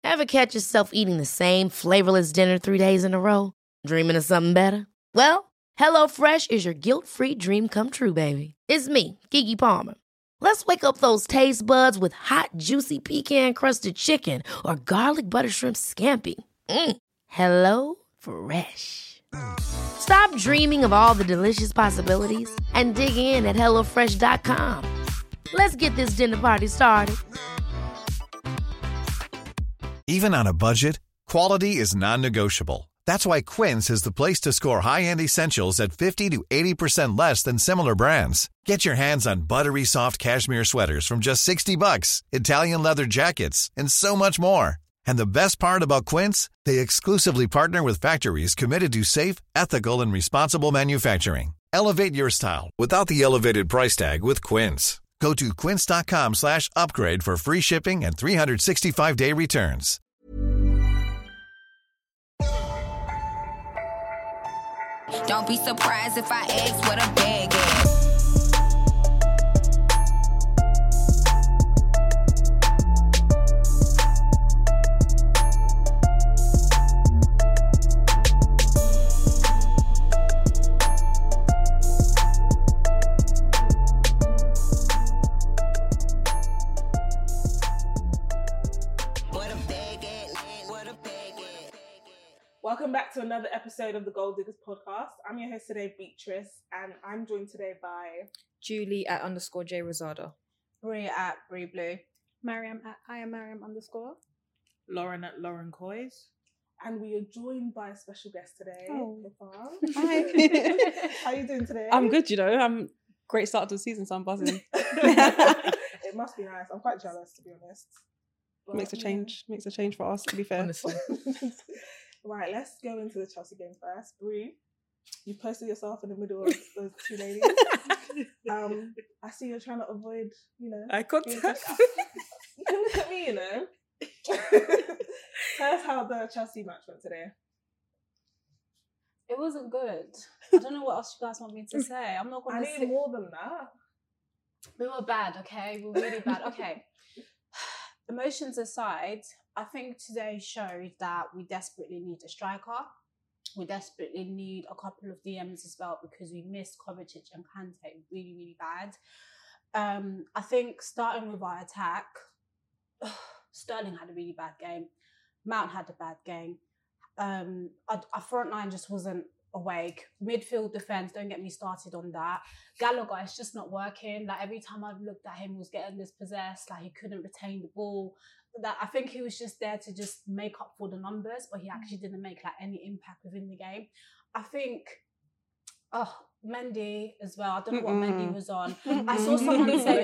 Ever catch yourself eating the same flavorless dinner 3 days in a row? Dreaming of something better? Well, HelloFresh is your guilt-free dream come true, baby. It's me, Keke Palmer. Let's wake up those taste buds with hot, juicy pecan-crusted chicken or garlic butter shrimp scampi. Hello Fresh. Stop dreaming of all the delicious possibilities and dig in at HelloFresh.com. Let's get this dinner party started. Even on a budget, quality is non-negotiable. That's why Quince is the place to score high-end essentials at 50 to 80% less than similar brands. Get your hands on buttery soft cashmere sweaters from just $60, Italian leather jackets, and so much more. And the best part about Quince, they exclusively partner with factories committed to safe, ethical, and responsible manufacturing. Elevate your style without the elevated price tag with Quince. Go to quince.com/upgrade for free shipping and 365-day returns. Don't be surprised if I ask what a bag is. Welcome back to another episode of the Gold Diggers podcast. I'm your host today, Beatrice, and I'm joined today by Julie at _J Rosada, Bria at Brie Blue, Mariam at @Mariam_, Lauren at Lauren Coys, and we are joined by a special guest today. Hi. How are you doing today? I'm good, I'm great start to the season, so I'm buzzing. It must be nice. I'm quite jealous, to be honest. But, makes a change for us, to be fair. honestly. Right, let's go into the Chelsea game first. Brie, you posted yourself in the middle of those two ladies. I see you're trying to avoid, I contact. You can look at me, Tell us how the Chelsea match went today. It wasn't good. I don't know what else you guys want me to say. I'm not going to I need more than that. We were bad, okay? We were really bad. Okay. Emotions aside, I think today showed that we desperately need a striker. We desperately need a couple of DMs as well because we missed Kovacic and Kante really, really bad. I think starting with our attack, Sterling had a really bad game. Mount had a bad game. Our front line just wasn't awake. Midfield defence, don't get me started on that. Gallagher, it's just not working. Like every time I've looked at him, he was getting dispossessed. Like he couldn't retain the ball. That I think he was just there to just make up for the numbers, but he actually didn't make like any impact within the game. I think, Mendy as well. I don't know what Mendy was on. I saw someone say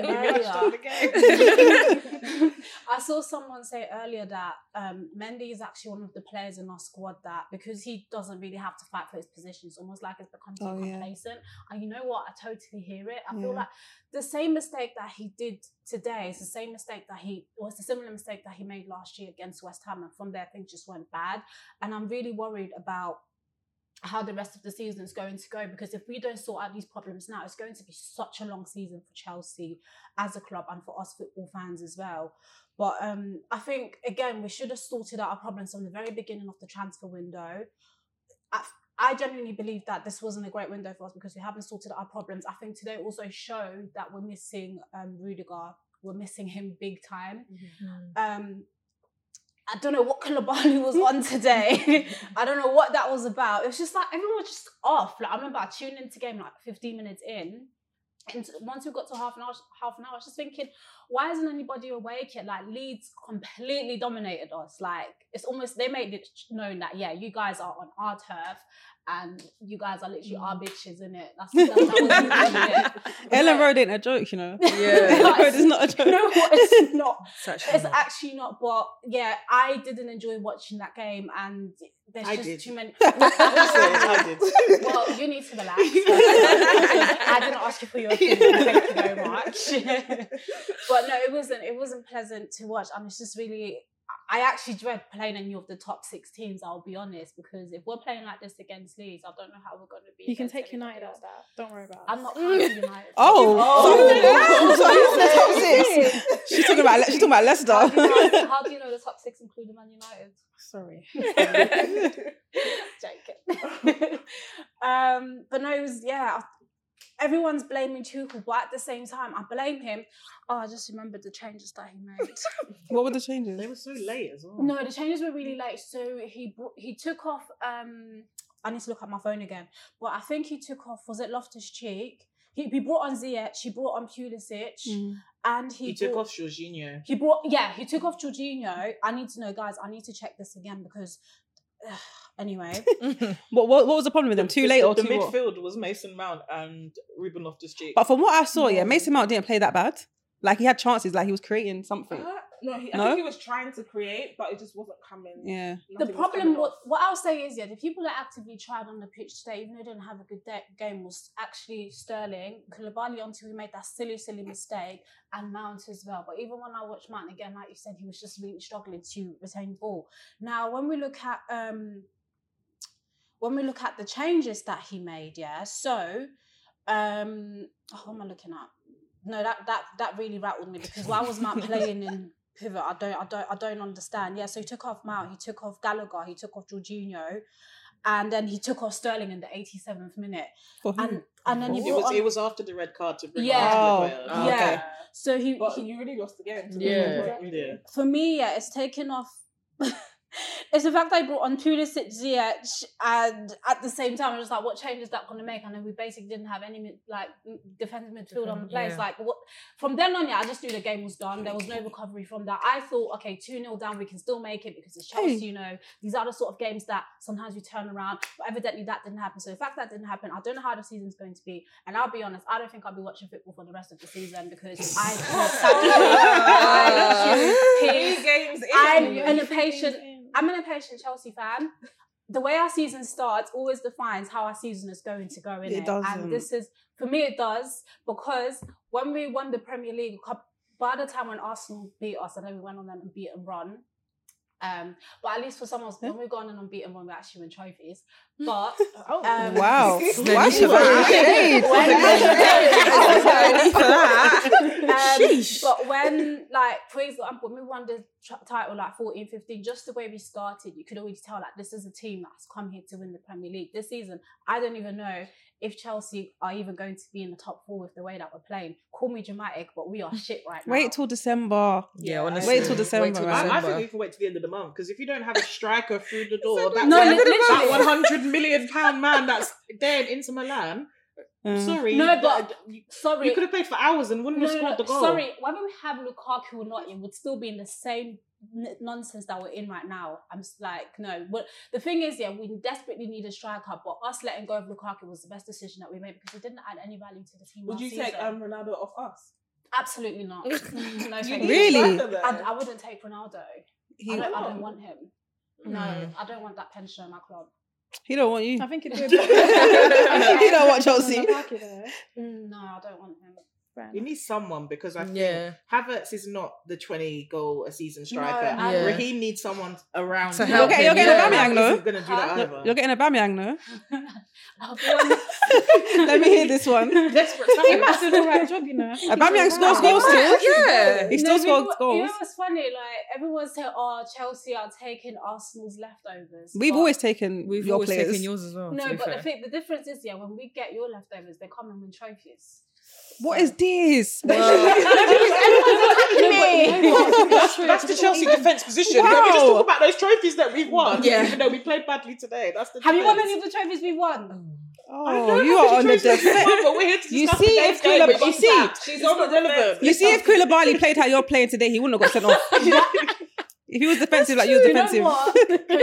earlier. I saw someone say earlier that Mendy is actually one of the players in our squad that because he doesn't really have to fight for his position, it's almost like it's become too complacent. And you know what? I totally hear it. I feel like the same mistake that he did today is the same mistake that it's a similar mistake that he made last year against West Ham, and from there things just went bad. And I'm really worried about how the rest of the season is going to go, because if we don't sort out these problems now, it's going to be such a long season for Chelsea as a club and for us football fans as well. But I think, again, we should have sorted out our problems from the very beginning of the transfer window. I genuinely believe that this wasn't a great window for us because we haven't sorted out our problems. I think today also showed that we're missing Rudiger. We're missing him big time. Mm-hmm. I don't know what Koulibaly was on today. I don't know what that was about. It was just like, everyone was just off. Like I remember I tuned into game like 15 minutes in. And once we got to half an hour, I was just thinking, why isn't anybody awake yet? Like Leeds completely dominated us. Like it's almost, they made it known that, yeah, you guys are on our turf and you guys are literally our bitches, innit? That was it. Ellen Road ain't a joke, you know? Yeah. Ellen Road is not a joke. You know what? It's not. It's actually not. But yeah, I didn't enjoy watching that game, and there's just too many. I did. Well, you need to relax. I didn't ask you for your opinion. Thank you very much. But no, it wasn't pleasant to watch, and it's just really, I actually dread playing any of the top 6 teams, I'll be honest, because if we're playing like this against Leeds, I don't know how we're going to be. You can against take United anybody out of that. Don't worry about it. I'm not counting United. She's talking about Leicester. How do you know the top 6 including Man United? Sorry. Joking. But no, it was, everyone's blaming Tuchel, but at the same time, I blame him. Oh, I just remembered the changes that he made. What were the changes? They were so late as well. No, the changes were really late. So he took off. I need to look at my phone again, but I think he took off. Was it Loftus-Cheek? He brought on Ziyech. He brought on Pulisic, and he took off Jorginho. He took off Jorginho. I need to know, guys. I need to check this again because. Anyway, what was the problem with them? Too late or the too midfield was Mason Mount and Ruben Loftus-Cheek. But from what I saw, Mason Mount didn't play that bad. Like he had chances, like he was creating something. I think he was trying to create, but it just wasn't coming. Yeah. The problem, what I'll say is, the people that actively tried on the pitch today, even though they didn't have a good game, was actually Sterling, Koulibaly until he made that silly mistake, and Mount as well. But even when I watched Mount again, like you said, he was just really struggling to retain the ball. Now, when we look at the changes that he made, so what am I looking at? No, that really rattled me because why was Mount playing in pivot? I don't understand. Yeah, so he took off Mount, he took off Gallagher, he took off Jorginho, and then he took off Sterling in the 87th minute. And then it was after the red card to bring on players. Okay. So you really lost the game. Yeah. For me, it's taken off. It's the fact that I brought on Pulisic, Ziyech, and at the same time, I was like, what change is that going to make? And then we basically didn't have any defensive midfield on the place. Yeah. Like, what? From then on, I just knew the game was done. There was no recovery from that. I thought, okay, 2-0 down, we can still make it because it's Chelsea, these are the sort of games that sometimes we turn around. But evidently that didn't happen. So the fact that didn't happen, I don't know how the season's going to be. And I'll be honest, I don't think I'll be watching football for the rest of the season because I'm an impatient Chelsea fan. The way our season starts always defines how our season is going to go in it. And this is, for me, it does, because when we won the Premier League, by the time when Arsenal beat us, I know we went on an unbeaten run. But at least for some of us, when we go on an unbeaten run, we actually win trophies. But wow, but when, for example, when we won the title 14-15, just the way we started, you could already tell this is a team that's come here to win the Premier League this season. I don't even know if Chelsea are even going to be in the top 4 with the way that we're playing. Call me dramatic, but we are shit right now. Wait till December. Yeah, honestly. Wait till December. I think we can wait till the end of the month because if you don't have a striker through the door, that £100 million man that's there in Inter Milan. Sorry. No, but sorry. You could have played for hours and wouldn't have scored the goal. Sorry, whether we have Lukaku or not, it would still be in the same nonsense that we're in right now. I'm just no. But the thing is, we desperately need a striker, but us letting go of Lukaku was the best decision that we made because it didn't add any value to the team. Would you take Ronaldo off us? Absolutely not. No, thank you. Really? I wouldn't take Ronaldo. I don't want him. No, I don't want that pension in my club. He don't want you. I think it'd be He don't want Chelsea. No, I don't want him. You need someone because I think Havertz is not the 20-goal a season striker. No, Raheem needs someone around. To help You're getting Aubameyang, no? Isn't gonna do that either. You're getting Aubameyang, no? Let me hear this one. Desperate He times. must do the right job, you know. Aubameyang scores goals still. Yeah. He still scores You goals. know what's funny? Everyone said, Chelsea are taking Arsenal's leftovers. We've But- always taken We've your always players. taken yours as well. No, to be but fair. the difference is, when we get your leftovers, they come and win trophies. What is this? That's the Chelsea defence position. Wow. Can we just talk about those trophies that we've won? Yeah. Even though we played badly today. That's the Have you won defence. any of the trophies we've won? Oh, you are on the defense. But we're here to You discuss see the if game's game, but you she's see- sacked. She's not relevant. You see, if Koulibaly played how you're playing today, he wouldn't have got sent off. If he was defensive like you're You defensive. know what?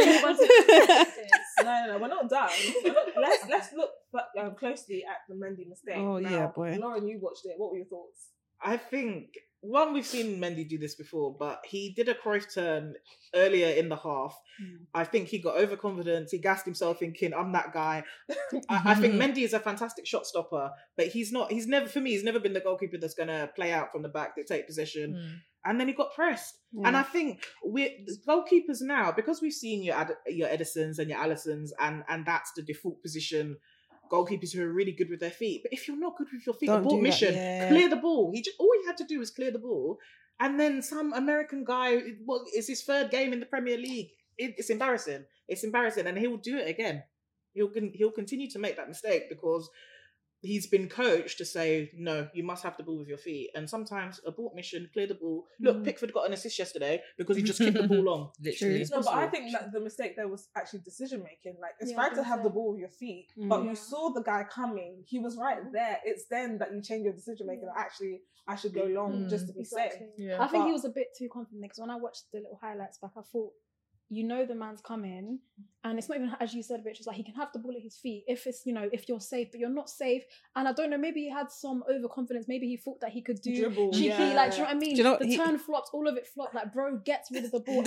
No, we're not done. Let's look closely at the Mendy mistake. Oh, now, yeah, boy. Lauren, you watched it. What were your thoughts? I think, we've seen Mendy do this before, but he did a Cruyff turn earlier in the half. I think he got overconfident. He gassed himself thinking, I'm that guy. I think Mendy is a fantastic shot stopper, but he's never been the goalkeeper that's going to play out from the back, dictate possession. and then he got pressed. And I think goalkeepers now, because we've seen your Edisons and your Alissons, and that's the default position. Goalkeepers who are really good with their feet. But if you're not good with your feet, abort mission, clear the ball. All he had to do was clear the ball. And then some American guy, it's his third game in the Premier League. It's embarrassing. It's embarrassing. And he'll do it again. He'll continue to make that mistake because he's been coached to say, no, you must have the ball with your feet. And sometimes abort mission, clear the ball. Look, Pickford got an assist yesterday because he just kicked the ball on. Literally. No, but I think that the mistake there was actually decision making. Like, it's fine to have the ball with your feet, but you saw the guy coming. He was right there. It's then that you change your decision making. Actually, I should go long just to be safe. I think he was a bit too confident because when I watched the little highlights back, I thought, you know, the man's coming, and it's not even, as you said, Rich, it's like he can have the ball at his feet if it's, you know, if you're safe, but you're not safe. And I don't know, maybe he had some overconfidence. Maybe he thought that he could do dribble, cheeky, like, do you know what I mean? The turn flopped, all of it flopped. Like, bro, gets rid of the ball.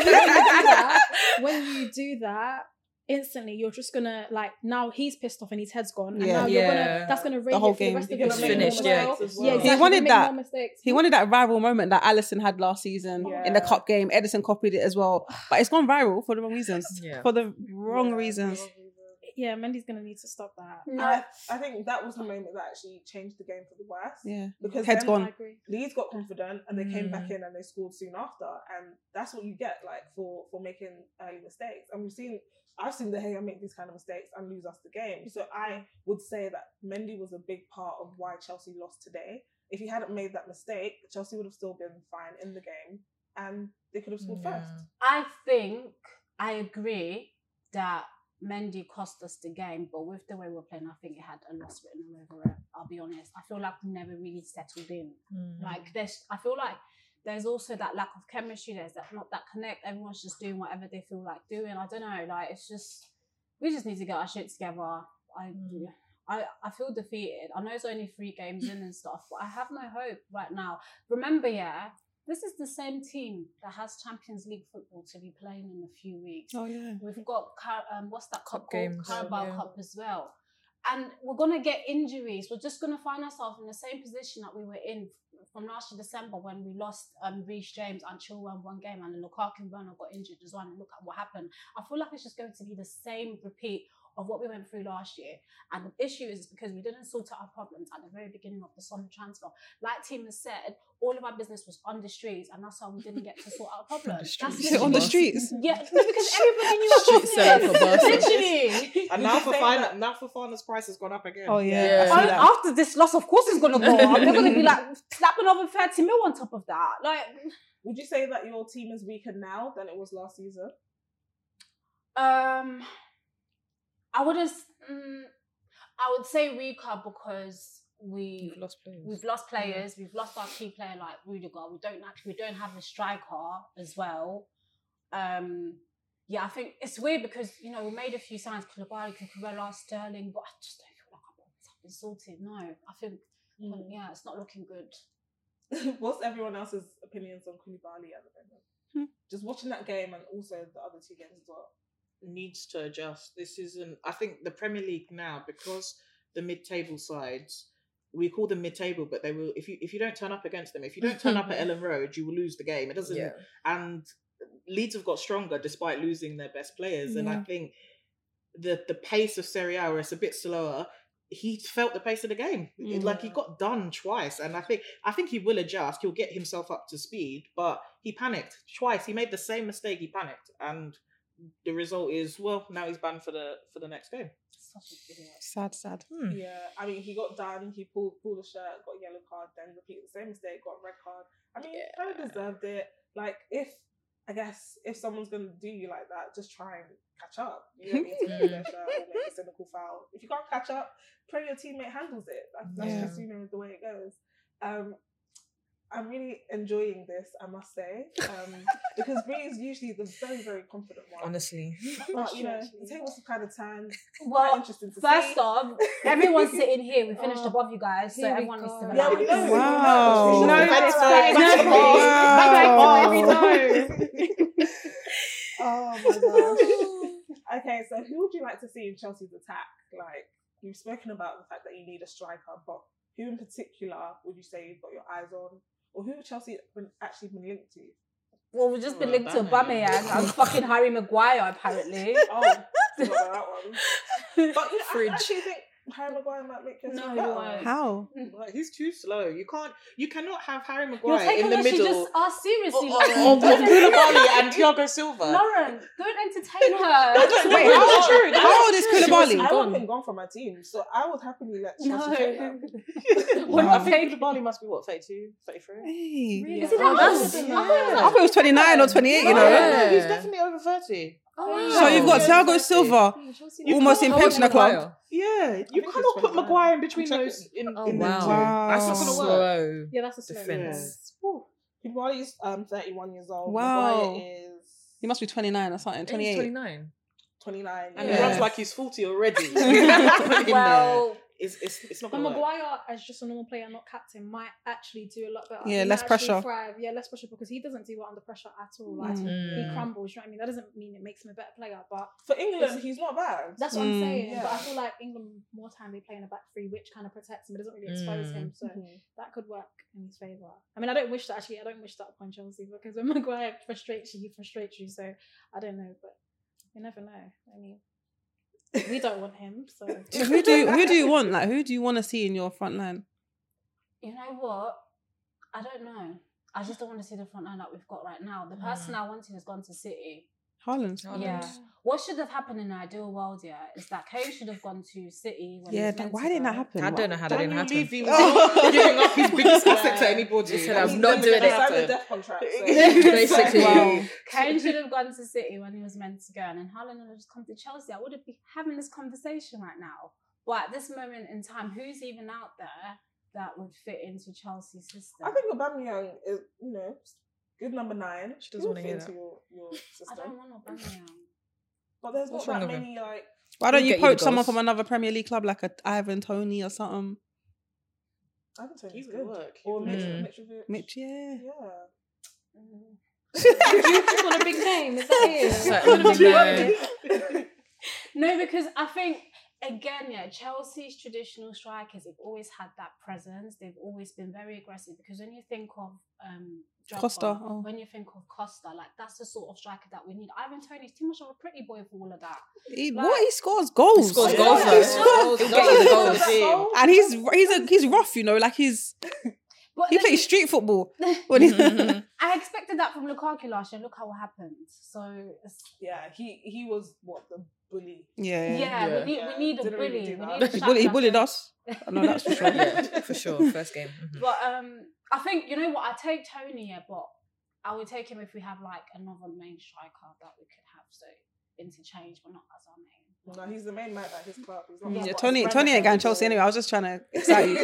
And when you do that, instantly you're just gonna, like, now he's pissed off and his head's gone, and now you're gonna, that's gonna raise the whole game. The rest of finished. Exactly. He wanted that. He wanted that viral moment that Alisson had last season in the cup game. Edison copied it as well, but it's gone viral for the wrong reasons. For the wrong reasons. Yeah, Mendy's gonna need to stop that. I think that was the moment that actually changed the game for the worse. Yeah, because head's then gone. Leeds got confident and they came back in and they scored soon after, and that's what you get, like, for making early mistakes. And I've seen De Gea make these kind of mistakes and lose us the game. So I would say that Mendy was a big part of why Chelsea lost today. If he hadn't made that mistake, Chelsea would have still been fine in the game and they could have scored first. I think I agree that Mendy cost us the game, but with the way we're playing, I think it had a loss written all over it. I'll be honest. I feel like we never really settled in. Like, I feel like there's also that lack of chemistry. There's not that connect. Everyone's just doing whatever they feel like doing. I don't know. Like, it's just, we just need to get our shit together. I feel defeated. I know it's only 3 games in and stuff, but I have no hope right now. Remember, this is the same team that has Champions League football to be playing in a few weeks. Oh yeah. We've got what's that cup games? Carabao Cup as well. And we're going to get injuries. We're just going to find ourselves in the same position that we were in from last year, December, when we lost Reece James and Chilwell one game, and then Lukaku and Werner got injured as well. And look at what happened. I feel like it's just going to be the same repeat of what we went through last year. And the issue is because we didn't sort out our problems at the very beginning of the summer transfer. Like Team has said, all of our business was on the streets, and that's how we didn't get to sort out problems. On the streets? Yeah, because everybody knew what literally. And now Fofana's price has gone up again. Oh yeah. After this loss, of course it's going to go up. They're going to be like, slap another 30 mil on top of that. Like, would you say that your team is weaker now than it was last season? I would say weaker because we've lost players. We've lost our key player like Rudiger. We don't have a striker as well. I think it's weird because, you know, we made a few signs, Koulibaly, Cucurella, Sterling, but I just don't feel like our problems have been sorted. No, I think it's not looking good. What's everyone else's opinions on Koulibaly at the moment? Just watching that game and also the other 2 games as well. Needs to adjust. This isn't, I think the Premier League now, because the mid-table sides, we call them mid-table, but they will, if you don't turn up against them, if you don't turn up at Ellen Road, you will lose the game. It doesn't, and Leeds have got stronger despite losing their best players. And I think the pace of Serie A, where it's a bit slower, he felt the pace of the game. Like, he got done twice, and I think he will adjust. He'll get himself up to speed, but he panicked twice. He made the same mistake. He panicked, and the result is, well, now he's banned for the next game. Such a Sad. Yeah, I mean, he got done. He pulled the shirt, got a yellow card, then repeated the same mistake, got a red card. I mean, he kind of deserved it. Like, if someone's gonna do you like that, just try and catch up. You don't need to pull their shirt or make a cynical foul. If you can't catch up, pray your teammate handles it. That's just, you know, the way it goes. I'm really enjoying this, I must say, because Bree is usually the very, very confident one. Honestly. But, you know, the tables have kind of turned. Well, interesting to first see. off, everyone's sitting here. We finished above you guys, so everyone needs to relax. Yeah, we know. Wow. Oh my gosh. Okay, so who would you like to see in Chelsea's attack? Like, you've spoken about the fact that you need a striker, but who in particular would you say you've got your eyes on? or who Chelsea actually been linked to? Well, we've just been linked to Aubameyang and fucking Harry Maguire, apparently. Oh, forgot about that one. But I actually think Harry Maguire might make Chelsea better. How? Like, he's too slow. You cannot have Harry You're Maguire taking in the what she middle just asked seriously, of Lauren. Koulibaly and Thiago Silva. Lauren, don't entertain her. Wait, how old is Koulibaly? I want him gone from my team, so I would happily let Chelsea take him. I think Koulibaly must be what, 32, 33? Hey. Really? Is it that old? I thought it was 29 or 28, you know. No, he's definitely over 30. So you've got Thiago Silva almost in pensioner club. Yeah, you cannot put Maguire in between those. Wow. That's not gonna work. Yeah, that's a slow defense. Koulibaly's 31 years old. Wow. Maguire is He must be 29 or something. 28. 29. 29. And he runs like he's 40 already. Well, it's not But gonna work. Maguire, as just a normal player, not captain, might actually do a lot better. Yeah, He less might actually pressure. Thrive. Yeah, less pressure because he doesn't do well under pressure at all. Like he crumbles. You know what I mean? That doesn't mean it makes him a better player, but For England, he's not bad. that's what I'm saying. Yeah. But I feel like England more time they play in a back three, which kind of protects him. It doesn't really expose him, so that could work in his favour. I mean, I don't wish that upon Chelsea because when Maguire frustrates you, he frustrates you. So I don't know, but you never know. I mean, we don't want him. So Who do you want? Like, who do you want to see in your front line? you know what? I don't know. I just don't want to see the front line that we've got right now. The person I wanted has gone to City. Haaland. Yeah. What should have happened in an ideal world, is that Kane should have gone to City. When he Yeah, was meant why to didn't go. that happen? I don't know how that didn't happen. Levy was giving up his biggest asset to anybody. He said, I'm not doing it. Signed a death contract. So. Basically. Wow. Kane should have gone to City when he was meant to go, and then Haaland would have just come to Chelsea. I wouldn't be having this conversation right now. But at this moment in time, who's even out there that would fit into Chelsea's system? I think Aubameyang is, good number 9. She doesn't want to hear into that. your I system. don't want Aubameyang. But there's What's not wrong that with many like. Why don't He'll you get you the poach someone goals. from another Premier League club like a Ivan Toney or something? I haven't told He you could good. work. Or Mm. Mitrovic. Mitch, yeah. Yeah. you want a big name? Is that it? No, because I think, again, Chelsea's traditional strikers have always had that presence. They've always been very aggressive because when you think of Drogba, Costa, when you think of Costa, like that's the sort of striker that we need. Ivan Toney's too much of a pretty boy for all of that. He scores goals. He scores Yeah. goals, Yeah. though. He'll get you the goals. And he's rough, like he But plays street football. When he's I expected that from Lukaku last year. Look how it happened. So Yeah, he was the bully. yeah. we need a Didn't really bully. do We that. need a He shot bullied blocker. us. I know that's for sure. Yeah, for sure. First game. But I think, you know what, I take Tony, but I would take him if we have like another main striker that we could have, so interchange, but not as our main. No, he's the main man at his club. He's not Yeah, Tony ain't going Chelsea anyway. I was just trying to excite you.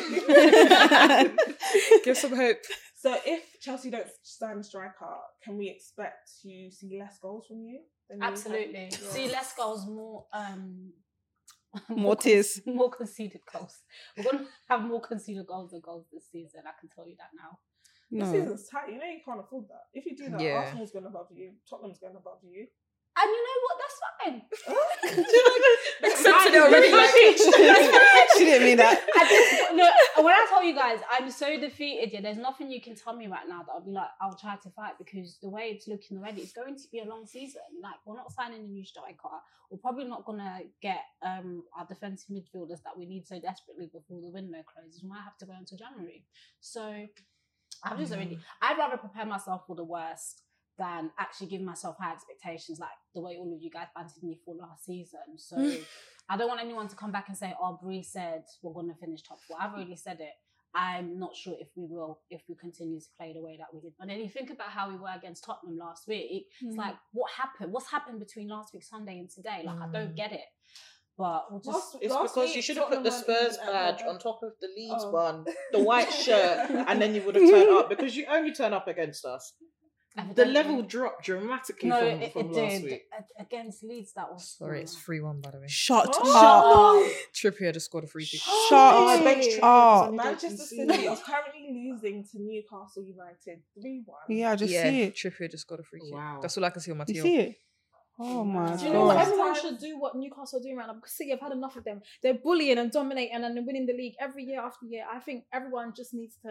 Give some hope. So if Chelsea don't sign a striker, can we expect to see less goals from you? Than you Absolutely. have? Yeah. See less goals, more More tears. more conceded goals. We're gonna have more conceded goals than goals this season. I can tell you that now. This No. season's tight. You know you can't afford that. If you do that, Yeah. Arsenal's going above you. Tottenham's going above you. And you know what? That's fine. Accepted it already. She didn't mean that. When I tell you guys, I'm so defeated. Yeah, there's nothing you can tell me right now that I'll be like, I'll try to fight, because the way it's looking already, it's going to be a long season. Like, we're not signing a new striker. We're probably not gonna get our defensive midfielders that we need so desperately before the window closes. We might have to go until January. So I'm just I'd rather prepare myself for the worst than actually give myself high expectations, like the way all of you guys bantered me for last season. So I don't want anyone to come back and say, oh, Bree said we're going to finish top 4. I've already said it. I'm not sure if we will, if we continue to play the way that we did. But then you think about how we were against Tottenham last week. It's like, what happened? What's happened between last week Sunday and today? Like, I don't get it. But we'll just... It's Last because week, you should have put the Tottenham weren't Spurs even badge at on top of the Leeds Oh. one, the white shirt, and then you would have turned up, because you only turn up against us. The level dropped dramatically from last did. week. Against Leeds, that was... Sorry, it's 3-1, by the way. Shut Oh. up. Trippier just scored a free kick. Shut bench up. Manchester City is currently losing to Newcastle United 3-1. Yeah, I just see it. Trippier just got a free kick. Wow. That's all I can see on my You TL. see it? Oh my Do you know what? god. Everyone should do what Newcastle are doing right now, because City have had enough of them. They're bullying and dominating and then winning the league every year after year. I think everyone just needs to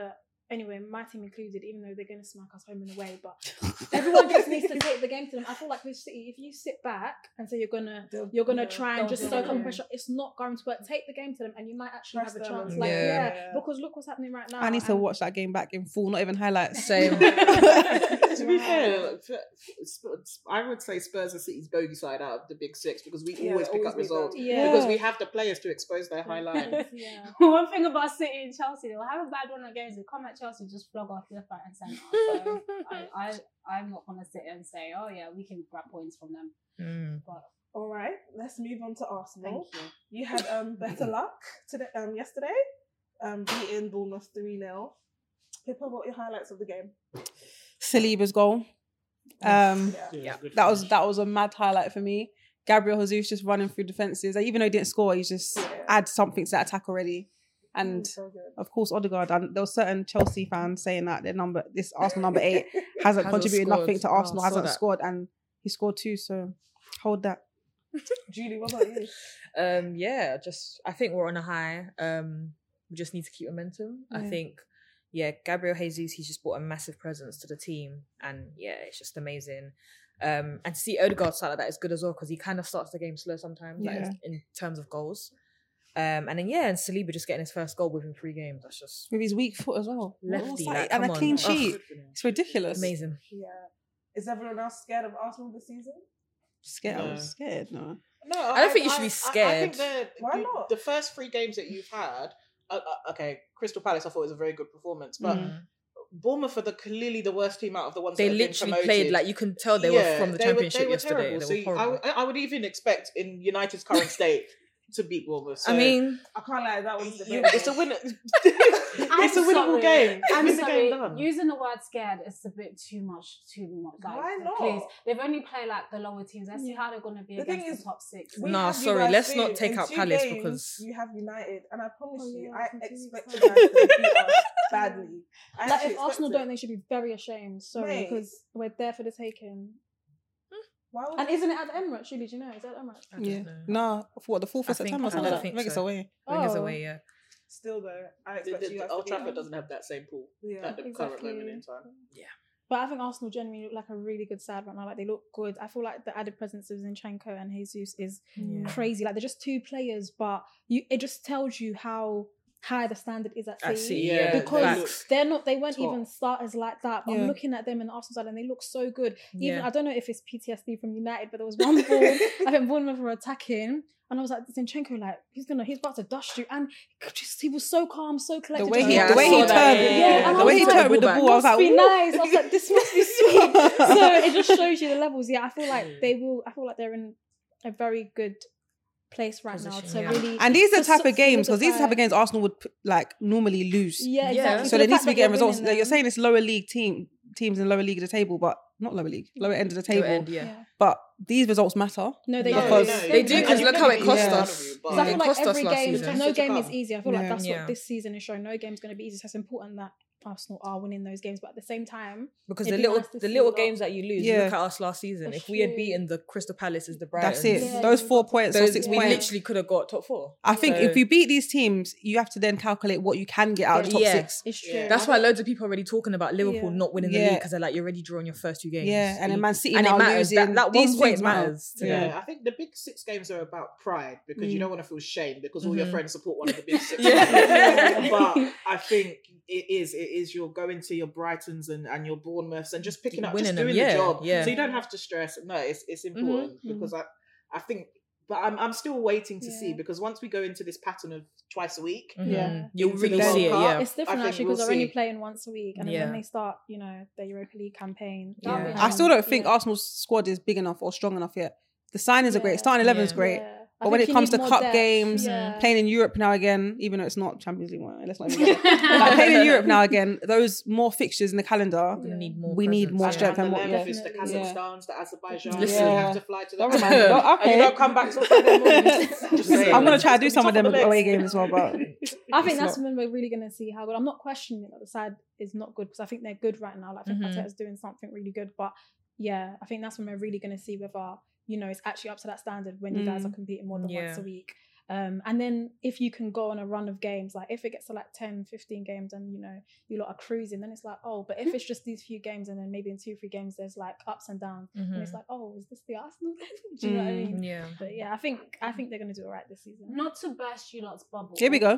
anyway, my team included, even though they're going to smack us home and away, but everyone just needs to take the game to them. I feel like with City, if you sit back and say you're gonna try and just soak up pressure, it's not going to work. Take the game to them, and you might actually have a chance. Because look what's happening right now. I need to watch that game back in full, not even highlights. Same. To be fair, I would say Spurs are City's bogey side out of the big six because we always pick up results because we have the players to expose their highlights. One thing about City and Chelsea, they'll have a bad run of games. They come at Chelsea, just flog off left, right, and centre. So I'm not gonna sit and say, oh yeah, we can grab points from them. But all right, let's move on to Arsenal. thank you. You had better luck today, yesterday, beating Bournemouth 3-0. Pippa, what are your highlights of the game? Saliba's goal. That was a mad highlight for me. Gabriel Jesus just running through defences. Even though he didn't score, he just adds something to that attack already. And of course, Odegaard. And there were certain Chelsea fans saying that this Arsenal number 8 hasn't contributed nothing to Arsenal, hasn't scored, and he scored 2. So hold that. Julie, what about you? I think we're on a high. We just need to keep momentum. I think. Yeah, Gabriel Jesus, he's just brought a massive presence to the team. And it's just amazing. And to see Odegaard start like that is good as well because he kind of starts the game slow sometimes in terms of goals. And Saliba just getting his first goal within 3 games. That's just... With his weak foot as well. Lefty. And a clean sheet. It's ridiculous. Amazing. Yeah. Is everyone else scared of Arsenal this season? Scared? I was scared, no. No, I don't think you should be scared. I think why not? The first 3 games that you've had... Crystal Palace I thought was a very good performance, but Bournemouth are clearly the worst team out of the ones they that have literally been promoted. played like you can tell they were from the Championship yesterday. They were horrible. I would even expect in United's current state to beat Bournemouth. So I mean, I can't lie, that was the it's a winner. It's a winnable game. I'm Win the sorry. game done. Using the word scared is a bit too much. Like, why not? Please, they've only played like the lower teams. Let's see how they're going to be against the top 6. Let's not take out Palace because you have United, and I promise I expect you you guys to beat us badly. If Arsenal don't, they should be very ashamed. Sorry, because we're there for the taking. And isn't it at the Emirates? Surely, do you know? Is it at the Emirates? Yeah. No, what, the 4th of September? I think it's away. I think it's away, yeah. Still though, I expect you guys Old Trafford doesn't have that same pool at the current moment in time. Yeah. But I think Arsenal generally look like a really good side right now. Like, they look good. I feel like the added presence of Zinchenko and Jesus is crazy. Like, they're just 2 players, but it just tells you how high the standard is at City. Because they weren't even starters like that. But I'm looking at them in the Arsenal side and they look so good. Even I don't know if it's PTSD from United, but there was one ball I think Bournemouth were attacking. And I was like, Zinchenko, like, he's about to dust you. And he was so calm, so collected. The way he turned with the ball, I was like, nice. I was like, this must be sweet. So it just shows you the levels. Yeah, I feel like they're in a very good place right now to really. And these are the type of games, because these are the type of games Arsenal would like normally lose. Yeah, exactly. So there needs to be getting results. Like, you're saying it's lower league teams in lower league of the table, but not lower league, lower end of the table. But these results matter. No, they they do, because look how it cost us. Because I feel like every game, no game come. is easy. I feel like that's what this season is showing. No game's going to be easy. So it's important that Arsenal are winning those games, but at the same time, because the little games that you lose, look at us last season. If we had beaten the Crystal Palaces, the Brightons, that's it. Yeah, those 4 points or 6 we points, literally could have got top 4. I think if you beat these teams, you have to then calculate what you can get out of the top 6. It's true. That's why loads of people are already talking about Liverpool not winning the league, because they're like, you're already drawing your first 2 games. Yeah, and then Man City and now it matters. losing. That These 1 point things matters. I think the big 6 games are about pride, because you don't want to feel shame because all your friends support one of the big 6. But I think it is you're going to your Brightons and your Bournemouths and just picking up, just doing the job. So you don't have to stress. No, it's important because I think. But I'm still waiting to see, because once we go into this pattern of twice a week, you'll really see it. It's different actually, because they're only playing once a week, and then when they start, their Europa League campaign. I still don't think Arsenal's squad is big enough or strong enough yet. The signings are great. Starting 11 is great. But when it comes to cup games, playing in Europe now again, even though it's not Champions League, let's not even like playing in Europe now again, those more fixtures in the calendar, we need more strength and more. The Kazakhstans, the Azerbaijan, you Yeah. have to fly to Don't that. remind me. And you don't come back till Friday morning. I'm going to try to do some of them away games as well, but I think that's when we're really going to see how good. I'm not questioning that the side is not good, because I think they're good right now. Like, I think Arteta's doing something really good, but yeah, I think that's when we're really going to see whether it's actually up to that standard when you guys are competing more than once a week. And then if you can go on a run of games, like if it gets to like 10, 15 games and, you know, you lot are cruising, then it's like, oh, but if it's just these few games and then maybe in 2-3 games there's like ups and downs, and it's like, oh, is this the Arsenal then? Do you know what I mean? Yeah. But yeah, I think they're going to do all right this season. Not to burst you lot's bubble. Here we go.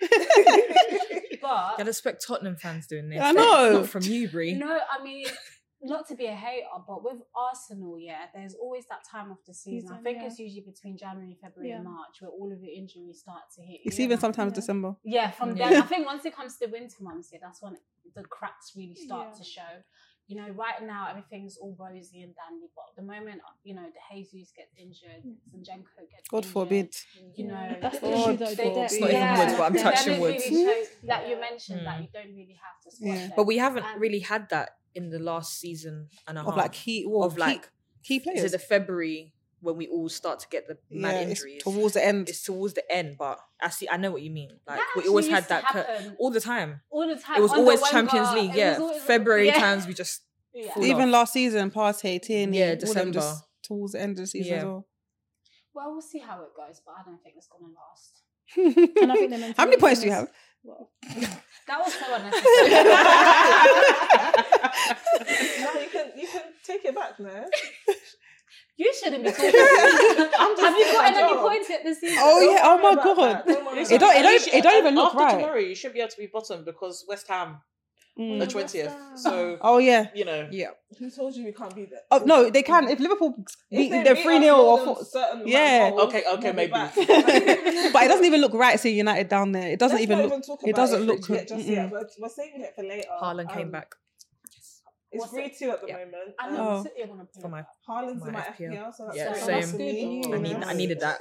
But I'd expect Tottenham fans doing this. I know. Not from you, Brie. no, I mean, not to be a hater, but with Arsenal, there's always that time of the season. I think it's usually between January, February, and March where all of the injuries start to hit. It's even sometimes December. Yeah, from then. I think once it comes to the winter months, that's when the cracks really start to show. You know, right now everything's all rosy and dandy, but the moment, you know, the Jesus gets injured, Zinchenko gets God injured, forbid. you know, That's the issue though. It's not even wood, but I'm touching wood. Really shows, like you mentioned, that you don't really have to squat them. But we haven't really had that in the last season and a half. Of like key players. Is it the February when we all start to get the mad injuries? It's towards the end. It's towards the end, but I know what you mean. Like That we always actually had that used to happen. all the time. All the time. It was Under always Wenger, Champions League. it Yeah, was always- February times we just fall Even off. last season, Partey, Tierney, all them December. just towards the end of the season as well. Well, we'll see how it goes, but I don't think it's gonna last. And I think they're meant to How many be points do you famous. have? Well, That was so unnecessary. No, you can take it back, no? You shouldn't be talking. Have you got any job. points yet this season? Oh yeah! Oh my about god! that. Don't worry It about don't even look after right. tomorrow, you should be able to be bottom because West Ham the 20th. So Oh yeah. you know, Who told you we can't be there? Oh no, they can. If Liverpool beat If them beat 3-0 us more or than 4, certain yeah. goals, Okay, we'll be maybe. back. but it doesn't even look right seeing United down there. It doesn't Let's even not look. even talk It about doesn't it look yet, just yet. good. We're saving it for later. Haaland came back It's What's 3-2 at the moment. I know City are gonna play for my Haaland's for in my my FPL. FPL, so that's Yeah, great. same. That's good news. I needed that.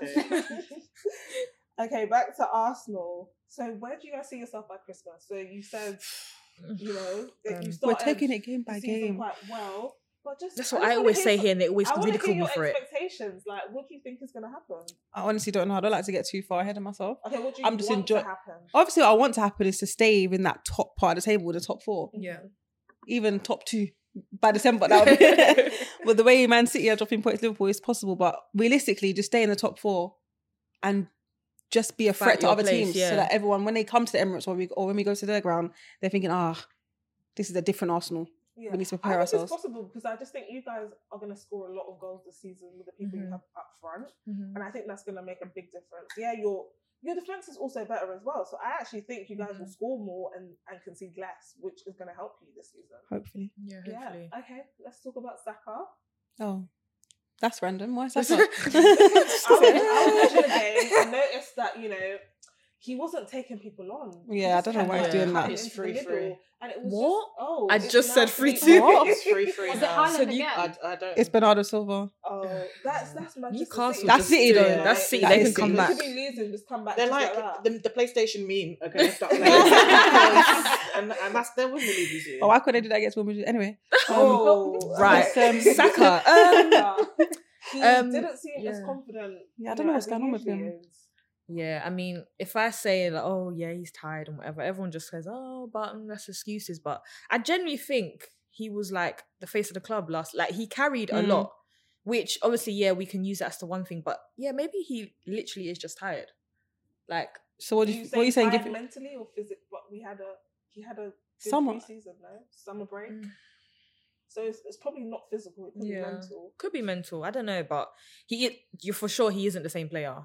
Okay, back to Arsenal. So where do you guys see yourself by Christmas? So you said, you know, that you We're started taking it game the by season game. quite well. But just That's I what just I wanna always hear say some- here, and they always I want to ridicule hear me your for it. expectations. Like, what do you think is going to happen? I honestly don't know. I don't like to get too far ahead of myself. Okay, what do you I'm just want to enjoy- happen? Obviously, what I want to happen is to stay in that top part of the table, the top 4, Yeah. even top 2 by December. That would be. With the way Man City are dropping points, Liverpool is possible. But realistically, just stay in the top 4 and just be a Fight threat to your other place, teams, yeah. so that everyone, when they come to the Emirates or when we go to their ground, they're thinking, this is a different Arsenal. Yeah. We need to I prepare think ourselves. it's possible because I just think you guys are going to score a lot of goals this season with the people you have up front, and I think that's going to make a big difference. Yeah, your defense is also better as well. So I actually think you guys will score more and concede less, which is going to help you this season. Hopefully. Yeah, hopefully. Yeah. Okay, let's talk about Saka. Oh, that's random. Why is that? I was watching the game and noticed that, you know, he wasn't taking people on. Yeah, I don't know why he's doing that. It's 3-3. And it was What? I it's just said now 3-2. What? It's 3-3 Was it now. Haaland again? I don't. It's Bernardo Silva. Oh, that's Manchester Newcastle City. That's just City do though. it. That's City. That They is can come City. back. They could be losing, just come back. They're just like that. the PlayStation meme are going to start playing. and that's their Wimbledon this year. Oh, why couldn't they do that against Wimbledon? Anyway. Right. Saka. He didn't seem as confident. Yeah, I don't know what's going on with him. Yeah, I mean, if I say like, oh yeah, he's tired and whatever, everyone just says, oh, but that's excuses. But I genuinely think he was like the face of the club like he carried a lot, which obviously, yeah, we can use that as the one thing, but yeah, maybe he literally is just tired. Like, So what are you saying? Give mentally or physically? But he had a good Summer. pre-season, no? Summer break. So it's probably not physical. It could be mental. Could be mental. I don't know, but you're for sure he isn't the same player.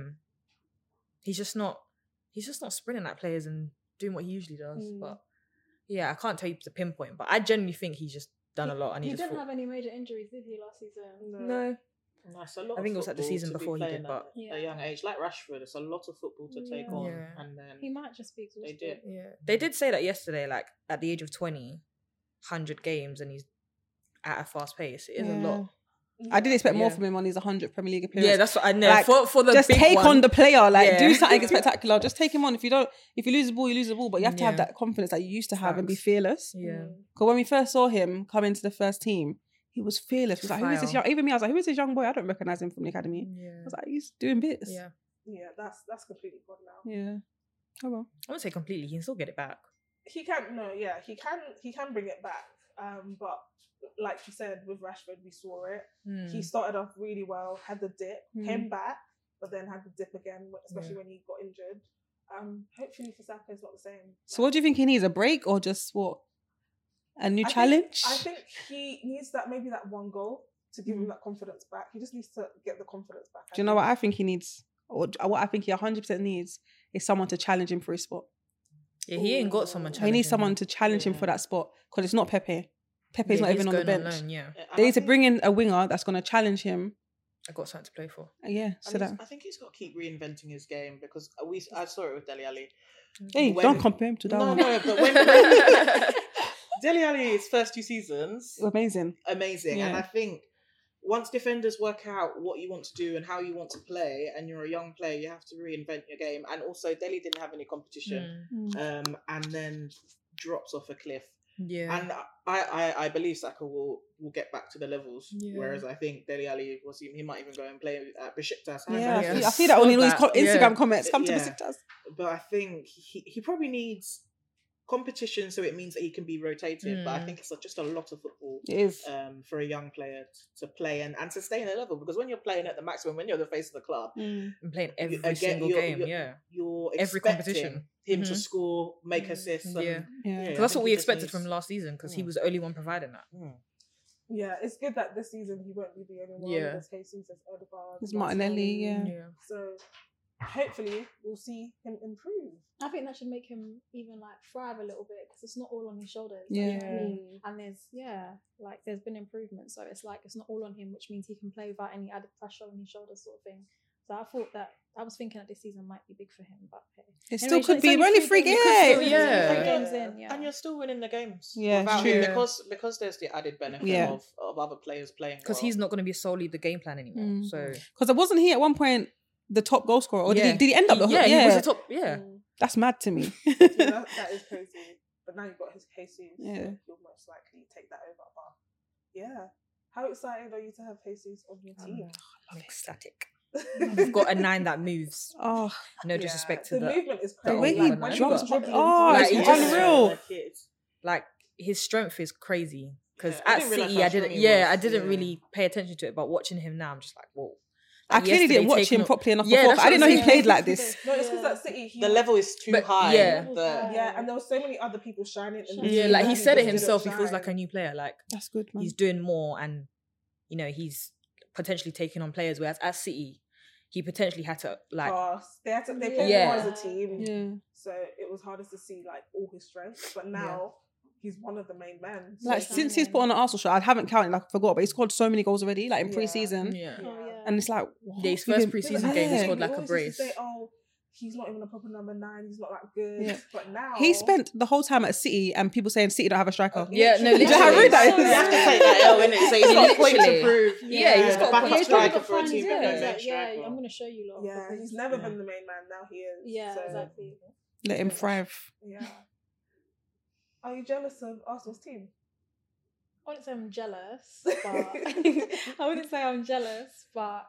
He's just not sprinting at players and doing what he usually does. But yeah, I can't tell you the pinpoint, but I genuinely think he's just done a lot. And he didn't have any major injuries, did he, last season? No. Nice. A lot I think of it was like the football season to be before he playing did, but at a young age, like Rashford, it's a lot of football to take on, and then he might just be exhausted. they did. Yeah, they did say that yesterday. Like at the age of 20, 100 games, and he's at a fast pace. It is a lot. I did expect more from him on his 100 Premier League appearance. Yeah, that's what I know. Like, for the just big take one, on the player, like Yeah. do something spectacular. Just take him on. If you lose the ball, you lose the ball. But you have to have that confidence that you used to have and be fearless. Yeah. Because when we first saw him come into the first team, he was fearless. He was like, who is this young? Even me, I was like, who is this young boy? I don't recognize him from the academy. I was like, he's doing bits. Yeah. Yeah, that's completely gone now. Yeah. Oh well. I wouldn't say completely. He can still get it back. He can bring it back. But like you said, with Rashford, we saw it. He started off really well, had the dip, came back, but then had the dip again, especially when he got injured. Hopefully for Saka it's not the same. So what do you think he needs? A break or just what? A new challenge? I think he needs that one goal to give him that confidence back. He just needs to get the confidence back. Do you know what I think he needs? Or what I think he 100% needs is someone to challenge him for his spot. Yeah, he ain't got someone challenging He needs someone to challenge him for that spot because it's not Pepe. Pepe's not even on the bench. Alone, They need to bring in a winger that's going to challenge him. I got something to play for. Yeah, I think he's got to keep reinventing his game because I saw it with Dele Alli. Hey, don't compare him to that one. No, but when Dele Alli's first 2 seasons, amazing. And I think once defenders work out what you want to do and how you want to play, and you're a young player, you have to reinvent your game. And also, Dele didn't have any competition, and then drops off a cliff. Yeah, and I believe Saka will get back to the levels. Whereas I think Dele Alli he might even go and play at Besiktas. I see that on his Instagram comments. Come to Besiktas. But I think he probably needs competition, so it means that he can be rotated. But I think it's just a lot of football. It is for a young player to play and sustain a level, because when you're playing at the maximum, when you're the face of the club, and playing every single game, you're every competition. Him to score, make assists. Because that's what we expected from last season, because he was the only one providing that. Yeah, it's good that this season he won't be the only one. There's Jesus, there's Odegaard, there's Martinelli. So hopefully we'll see him improve. I think that should make him even like thrive a little bit, because it's not all on his shoulders. And there's been improvement, so it's like it's not all on him, which means he can play without any added pressure on his shoulders, sort of thing. So I was thinking that this season might be big for him, but it still could be. We're only 3 games. 3 games in, and you're still winning the games. Yeah, true. Because there's the added benefit of other players playing. Because he's not going to be solely the game plan anymore. So because wasn't he at one point the top goal scorer, or did he end up? He was the top. Yeah, that's mad to me. That is crazy. But now you've got his Jesus. So he'll most likely take that over. But how excited are you to have Jesus on your team? I'm ecstatic. We've got a 9 that moves. Oh, no disrespect to the movement is crazy. The way he drops, it's unreal. Like his strength is crazy. Because at City, I didn't really pay attention to it. But watching him now, I'm just like, whoa. I clearly didn't watch him properly enough before. I didn't know he played like this. No, it's because at City the level is too high. And there were so many other people shining. Like he said it himself. He feels like a new player. Like that's good, man. He's doing more, and he's potentially taking on players. Whereas at City, he potentially had to they played more as a team. So it was hardest to see like all his strengths. But now he's one of the main men. Like since he's put on an Arsenal shirt, I haven't counted, I forgot, but he scored so many goals already, like in pre-season. And it's like his first pre-season game, he scored like a brace. He's not even a proper number 9. He's not that good. Yeah. But now he spent the whole time at City, and people saying City don't have a striker. No, literally. Do you know how rude that is? You have to take that L, innit? So he's got a point to prove. He's got a backup striker for a friends, team. I'm going to show you lot. Yeah, he's never been the main man. Now he is. Yeah, exactly. Let him thrive. Yeah. Are you jealous of Arsenal's team? I wouldn't say I'm jealous, but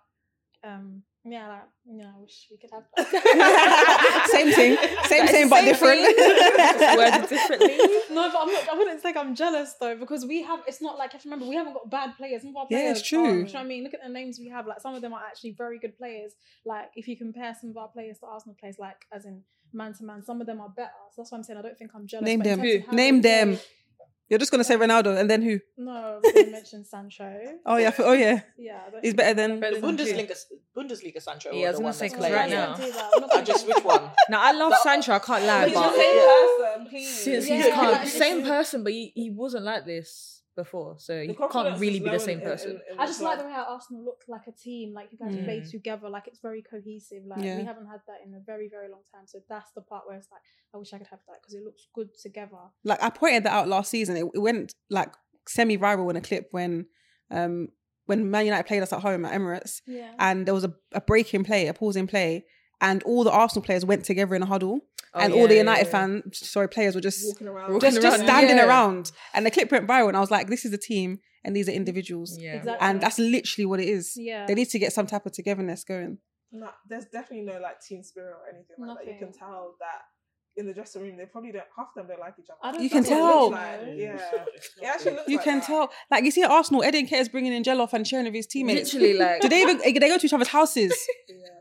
I wish we could have that. Same thing, but different. Worded differently. No, but I wouldn't say I'm jealous though, because it's not like, if you remember, we haven't got bad players. Some of our players it's true. You know what I mean? Look at the names we have. Like some of them are actually very good players. Like if you compare some of our players to Arsenal players, like as in man to man, some of them are better. So that's why I'm saying I don't think I'm jealous. Name them. Name them. You're just going to say Ronaldo and then who? No, I was going to mention Sancho. Yeah. He's better than the Bundesliga Sancho. Yeah, I was going to say, because right now. Which one? Now, I love Sancho, I can't lie. He's the same person, please. Since he's come, same person, but he wasn't like this before. So he can't really be the same person. I just like the way how Arsenal look like a team. Like you guys play together. Like it's very cohesive. Like we haven't had that in a very, very long time. So that's the part where it's like, I wish I could have that, because it looks good together. Like I pointed that out last season. It went like semi-viral in a clip when Man United played us at home at Emirates, and there was a break in play, a pause in play, and all the Arsenal players went together in a huddle, and all the United players were just standing around, and the clip went viral, and I was like, this is a team and these are individuals, exactly. And that's literally what it is. They need to get some type of togetherness going. No, there's definitely no like team spirit or anything like that. You can tell that in the dressing room, they probably don't. Half of them don't like each other. You can tell. It actually looks. You can tell. Like you see at Arsenal, Eddie Nketiah's bringing in Jell-Off and sharing with his teammates. Literally, like do they go to each other's houses?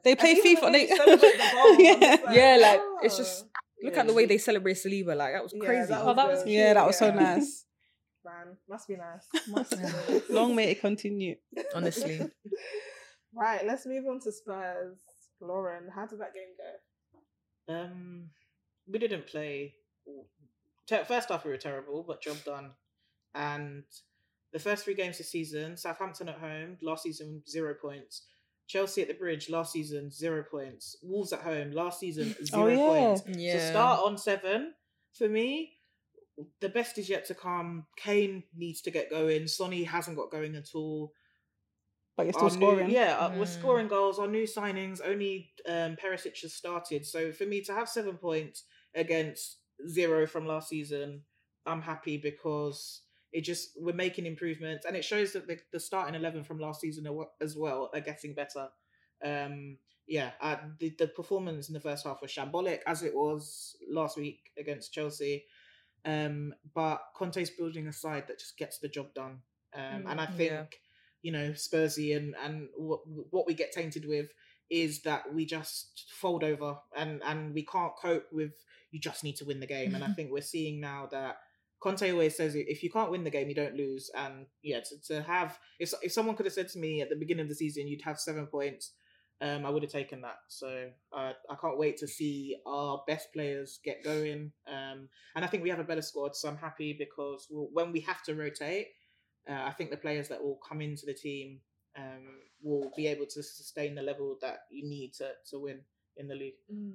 They play FIFA. They celebrate the goal. Yeah, it's just look at the way they celebrate Saliba. Like that was crazy. That was cute. Yeah, that was so nice. Man, must be nice. Long may it continue. Honestly. Right, let's move on to Spurs. Lauren, how did that game go? We didn't play. First half we were terrible, but job done. And the first 3 games this season, Southampton at home, last season 0 points. Chelsea at the Bridge, last season 0 points. Wolves at home, last season 0 points. Yeah. So start on 7. For me, the best is yet to come. Kane needs to get going. Sonny hasn't got going at all. But you're still scoring. We're scoring goals. Our new signings, only Perisic has started. So for me to have 7 points against 0 from last season, I'm happy because we're making improvements, and it shows that the starting 11 from last season as well are getting better. The performance in the first half was shambolic, as it was last week against Chelsea. But Conte's building a side that just gets the job done. And I think, Spursy and what we get tainted with is that we just fold over and we can't cope with, you just need to win the game. And I think we're seeing now that Conte always says, if you can't win the game, you don't lose. And to have, if someone could have said to me at the beginning of the season, you'd have 7 points, I would have taken that. So I can't wait to see our best players get going. And I think we have a better squad. So I'm happy because when we have to rotate, I think the players that will come into the team will be able to sustain the level that you need to win in the league.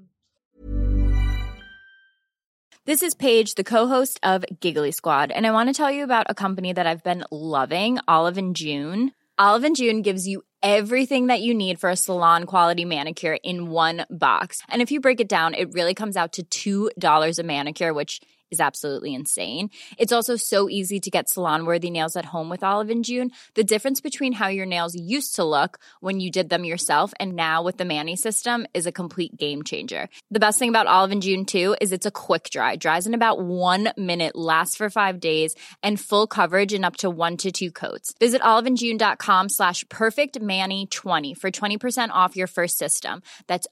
This is Paige, the co-host of Giggly Squad, and I want to tell you about a company that I've been loving, Olive & June. Olive & June gives you everything that you need for a salon-quality manicure in one box. And if you break it down, it really comes out to $2 a manicure, which is absolutely insane. It's also so easy to get salon-worthy nails at home with Olive & June. The difference between how your nails used to look when you did them yourself and now with the Mani system is a complete game changer. The best thing about Olive & June, too, is it's a quick dry. Dries in about 1 minute, lasts for 5 days, and full coverage in up to 1 to 2 coats. Visit oliveandjune.com/perfectmani20 for 20% off your first system. That's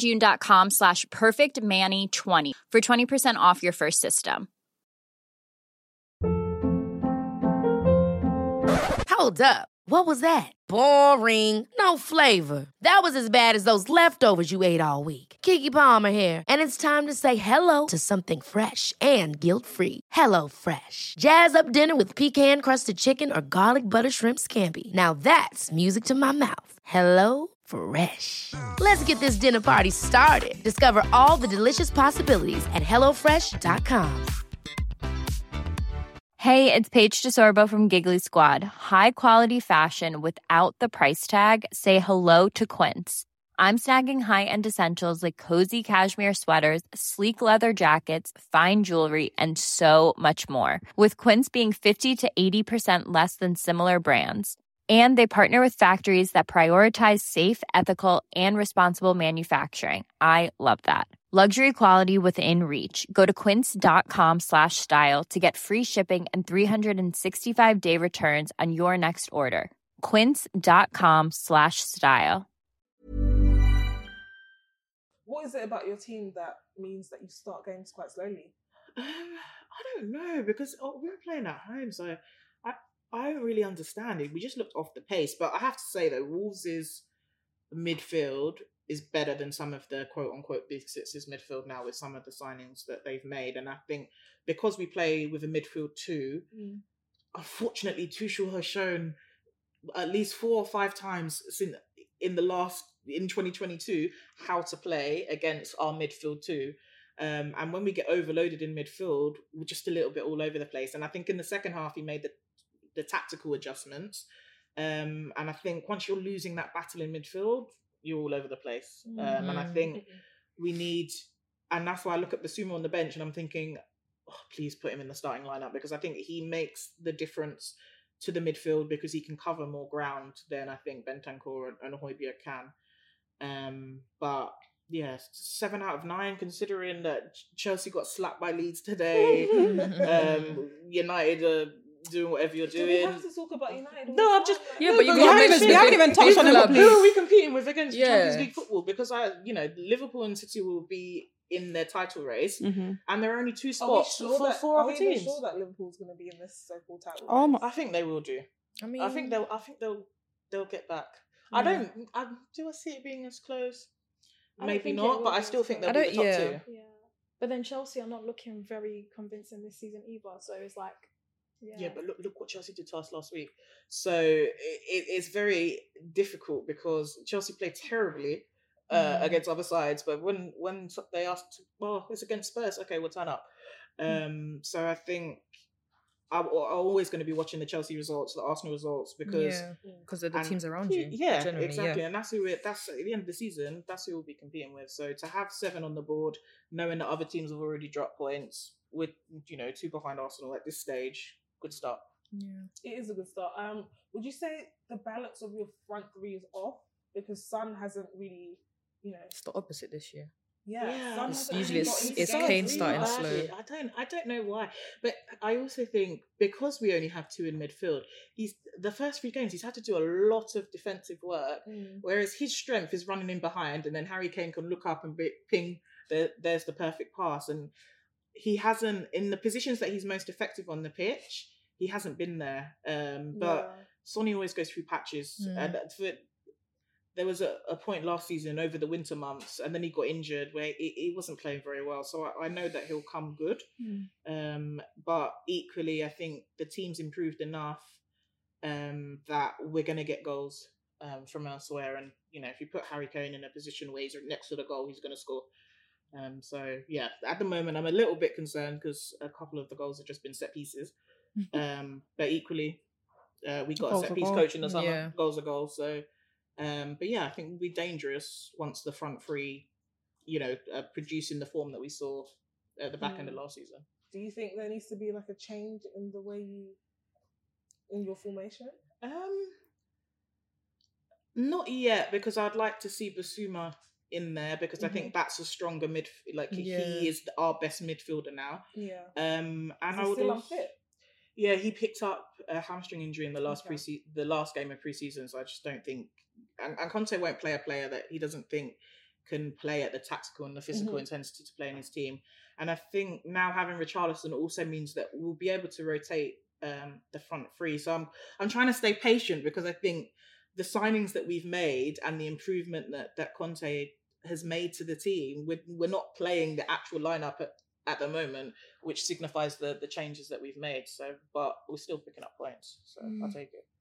oliveandjune.com/perfectmani20 for 20% off your first system. Hold up. What was that? Boring. No flavor. That was as bad as those leftovers you ate all week. Keke Palmer here, and it's time to say hello to something fresh and guilt-free. Hello Fresh. Jazz up dinner with pecan-crusted chicken or garlic butter shrimp scampi. Now that's music to my mouth. Hello Fresh. Let's get this dinner party started. Discover all the delicious possibilities at hellofresh.com. Hey, it's Paige DeSorbo from Giggly Squad. High quality fashion without the price tag. Say hello to Quince. I'm snagging high-end essentials like cozy cashmere sweaters, sleek leather jackets, fine jewelry, and so much more. With Quince being 50 to 80% less than similar brands. And they partner with factories that prioritize safe, ethical, and responsible manufacturing. I love that. Luxury quality within reach. Go to quince.com/style to get free shipping and 365-day returns on your next order. Quince.com/style. What is it about your team that means that you start games quite slowly? I don't know, because we were playing at home, so I don't really understand it. We just looked off the pace. But I have to say, though, Wolves' midfield is better than some of the quote-unquote Big Six's midfield now with some of the signings that they've made. And I think because we play with a midfield too, unfortunately, Tuchel has shown at least 4 or 5 times in 2022 how to play against our midfield too. And when we get overloaded in midfield, we're just a little bit all over the place. And I think in the second half, he made the tactical adjustments. And I think once you're losing that battle in midfield, you're all over the place. And I think we need, and that's why I look at Bissouma on the bench and I'm thinking, please put him in the starting lineup, because I think he makes the difference to the midfield because he can cover more ground than I think Bentancur and Højbjerg can. But yeah, 7 out of 9, considering that Chelsea got slapped by Leeds today. United doing whatever you're Do we doing. have to talk about United? No, I'm just Yeah, but you we haven't even touched on it properly. Who are we competing with against Yeah. Champions League football? Because Liverpool and City will be in their title race, and there are only 2 spots for 4 other teams. Are we sure that Liverpool's going to be in this so-called title? I think they will do. I mean, I think they'll get back. I do I see it being as close? Maybe not, but I still think they'll be the top 2. Yeah. But then Chelsea are not looking very convincing this season either. So it's like, yeah, but look what Chelsea did to us last week. So it's very difficult because Chelsea played terribly against other sides, but when they asked, well, it's against Spurs, okay, we'll turn up. So I think I'm always going to be watching the Chelsea results, the Arsenal results, because of the teams around you. Yeah, exactly. And that's that's at the end of the season, that's who we'll be competing with. So to have 7 on the board, knowing that other teams have already dropped points with 2 behind Arsenal at this stage, good start. Yeah, it is a good start. Would you say the balance of your front 3 is off because Son hasn't really, it's the opposite this year. Yeah. Usually it's Kane starting slow. I don't know why, but I also think because we only have 2 in midfield, the first 3 games he's had to do a lot of defensive work, whereas his strength is running in behind, and then Harry Kane can look up and ping. There's the perfect pass, and he hasn't in the positions that he's most effective on the pitch. He hasn't been there, but Sonny always goes through patches, and there was a point last season over the winter months, and then he got injured where he wasn't playing very well. So I know that he'll come good. But equally, I think the team's improved enough that we're going to get goals from elsewhere. And, if you put Harry Kane in a position where he's next to the goal, he's going to score. So, yeah, at the moment, I'm a little bit concerned because a couple of the goals have just been set pieces. But equally, we got a set piece coach in the summer. Yeah. Goals are goals. So... but yeah, I think we'll be dangerous once the front 3, producing the form that we saw at the back end of last season. Do you think there needs to be like a change in the way in your formation? Not yet, because I'd like to see Basuma in there because I think that's a stronger he is our best midfielder now. Yeah. And I would still unfit. Yeah, he picked up a hamstring injury in the last the last game of pre-season, so I just don't think. And Conte won't play a player that he doesn't think can play at the tactical and the physical intensity to play in his team. And I think now having Richarlison also means that we'll be able to rotate the front 3. So I'm trying to stay patient because I think the signings that we've made and the improvement that Conte has made to the team, we're not playing the actual lineup at the moment, which signifies the changes that we've made. So, but we're still picking up points. So I'll take it.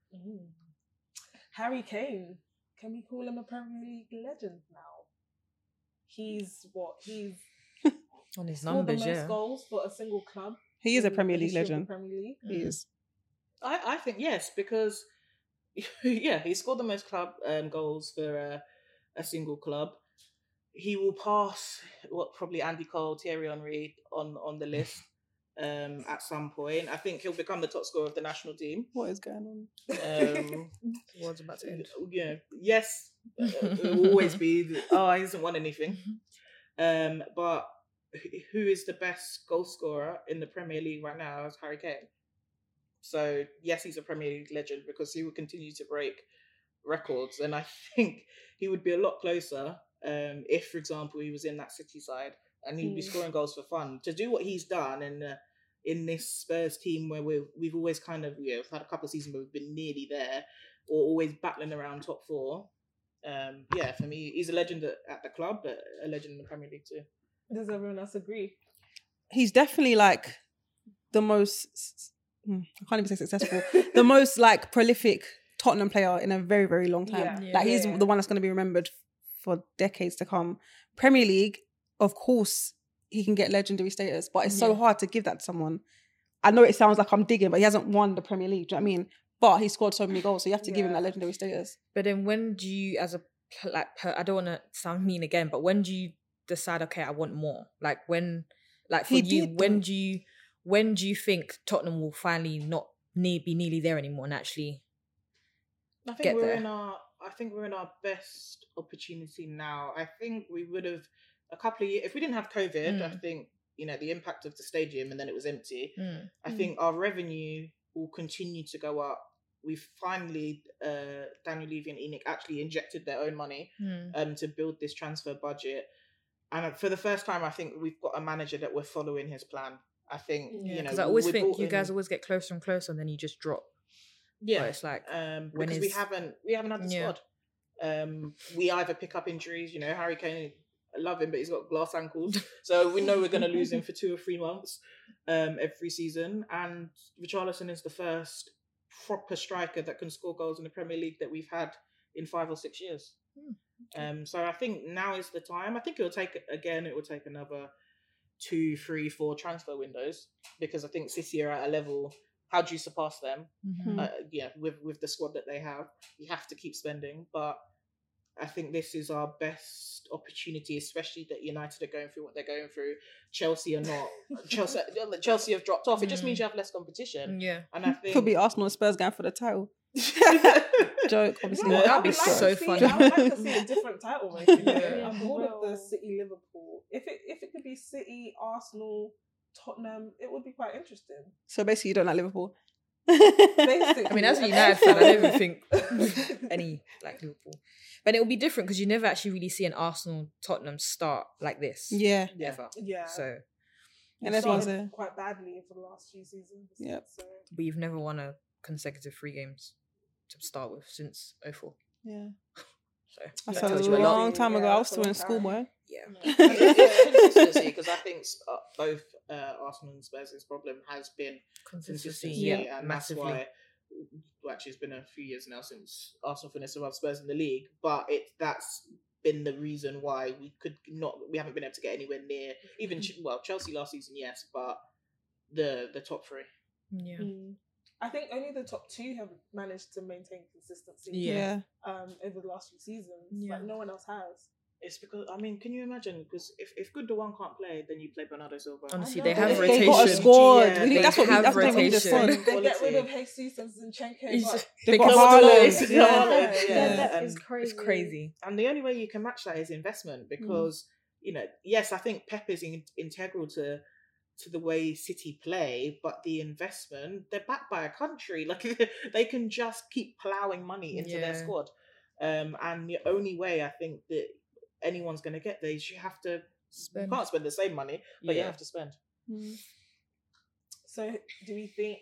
Harry Kane, can we call him a Premier League legend now? He's on his numbers, the most goals for a single club. He is a Premier League legend. Premier League. He is. I think yes, because he scored the most club goals for a single club. He will pass probably Andy Cole, Thierry Henry on the list. At some point, I think he'll become the top scorer of the national team. What is going on? What's about to end? Yeah, yes, it will always be. He hasn't won anything. But who is the best goal scorer in the Premier League right now is Harry Kane. So yes, he's a Premier League legend because he will continue to break records, and I think he would be a lot closer if, for example, he was in that City side and he'd be scoring goals for fun. To do what he's done in this Spurs team where we've always kind of we've had a couple of seasons where we've been nearly there or always battling around top 4. For me, he's a legend at the club, but a legend in the Premier League too. Does everyone else agree? He's definitely like the most, I can't even say successful, the most like prolific Tottenham player in a very, very long time. He's the one that's going to be remembered for decades to come. Premier League, of course, he can get legendary status, but it's so hard to give that to someone. I know it sounds like I'm digging, but he hasn't won the Premier League. Do you know what I mean? But he scored so many goals, so you have to give him that legendary status. But then when do you, I don't want to sound mean again, but when do you decide, okay, I want more? Like when, like for you, when do you think Tottenham will finally not be nearly there anymore and actually get there? I think we're in our best opportunity now. I think we would have a couple of years if we didn't have COVID. I think the impact of the stadium, and then it was empty. I Mm. think our revenue will continue to go up. We've finally, Daniel Levy and ENIC actually injected their own money to build this transfer budget. And for the first time, I think we've got a manager that we're following his plan. I think, because I always think you guys always get closer and closer, and then you just drop. Yeah, but it's like because we haven't had the squad. We either pick up injuries. Harry Kane, I love him, but he's got glass ankles, so we know we're going to lose him for 2 or 3 months every season. And Richarlison is the first proper striker that can score goals in the Premier League that we've had in 5 or 6 years. So I think now is the time. I think it will take another 2, 3, 4 transfer windows, because I think City are at a level. How do you surpass them? With the squad that they have, you have to keep spending. But I think this is our best opportunity, especially that United are going through what they're going through. Chelsea are not. Chelsea have dropped off. It just means you have less competition. Yeah, and I think could be Arsenal and Spurs going for the title. Joke, obviously. That'd be so funny. I would like to see a different title race. I'm bored of the City Liverpool. If it could be City, Arsenal, Tottenham, it would be quite interesting. So basically, you don't like Liverpool. Basically, I mean, as a United fan, I don't even think any like Liverpool. But it will be different because you never actually really see an Arsenal Tottenham start like this. Yeah. Ever. Yeah. So. And everyone's there. Quite badly for the last few seasons. Yep. So. But you've never won a consecutive 3 games to start with since 2004. Yeah. So that's a long time ago. I was still in school, boy. Yeah. Consistency, because I think both Arsenal and Spurs' problem has been consistency, and massively. That's why. Well, actually, it's been a few years now since Arsenal finished above Spurs in the league, but that's been the reason why we haven't been able to get anywhere near even Chelsea last season, yes, but the top 3. Yeah. I think only the top 2 have managed to maintain consistency. Yeah. Over the last few seasons, Yeah. but no one else has. It's because, I mean, can you imagine? Because if Gundogan can't play, then you play Bernardo Silva. Honestly, they have They rotation. got a squad. Yeah, We need, they that's what we have that's what we need to rotation. fund. They get rid of Jesus and Zinchenko. They've got got Haaland. Haaland. Yeah. That is And crazy. It's crazy. And the only way you can match that is investment, because yes, I think Pep is integral to the way City play, but the investment, they're backed by a country. Like they can just keep ploughing money into their squad. And the only way I think that anyone's going to get there is you have to spend. You can't spend the same money, but you have to spend. So do you think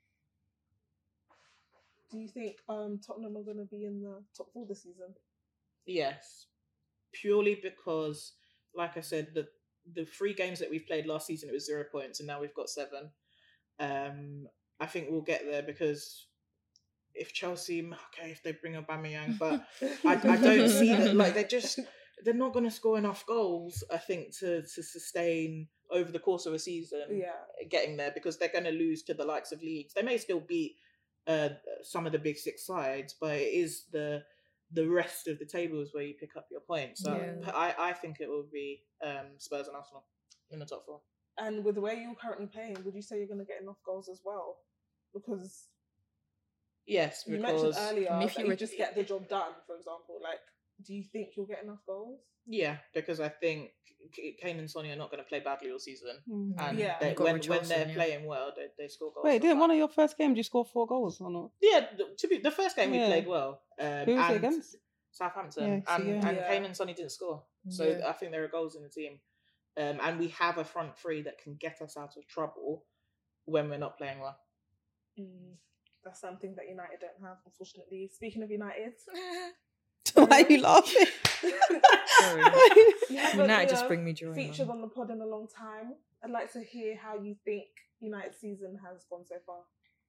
Tottenham are going to be in the top 4 this season? Yes, purely because, like I said, the 3 games that we've played last season, it was 0 points, and now we've got 7. I think we'll get there, because if Chelsea, if they bring Aubameyang, but I don't see that. Like they're not going to score enough goals, I think, to sustain over the course of a season. Getting there, because they're going to lose to the likes of Leeds. They may still beat some of the big 6 sides, but it is the rest of the tables where you pick up your points. So I think it will be Spurs and Arsenal in the top 4. And with the way you're currently playing, would you say you're going to get enough goals as well? Because yes, you mentioned earlier that you just get the job done, for example. Like, do you think you'll get enough goals? Yeah, because I think Kane and Sonny are not going to play badly all season. And when they're playing well, they score goals. Wait, didn't one of your first games you score 4 goals or not? Yeah, the first game we played well. Who was it against? Southampton. And Kane and Sonny didn't score. So I think there are goals in the team. And we have a front 3 that can get us out of trouble when we're not playing well. That's something that United don't have, unfortunately. Speaking of United... Why are you laughing? Sorry. United just bring me joy. Featured on the pod in a long time. I'd like to hear how you think United's season has gone so far.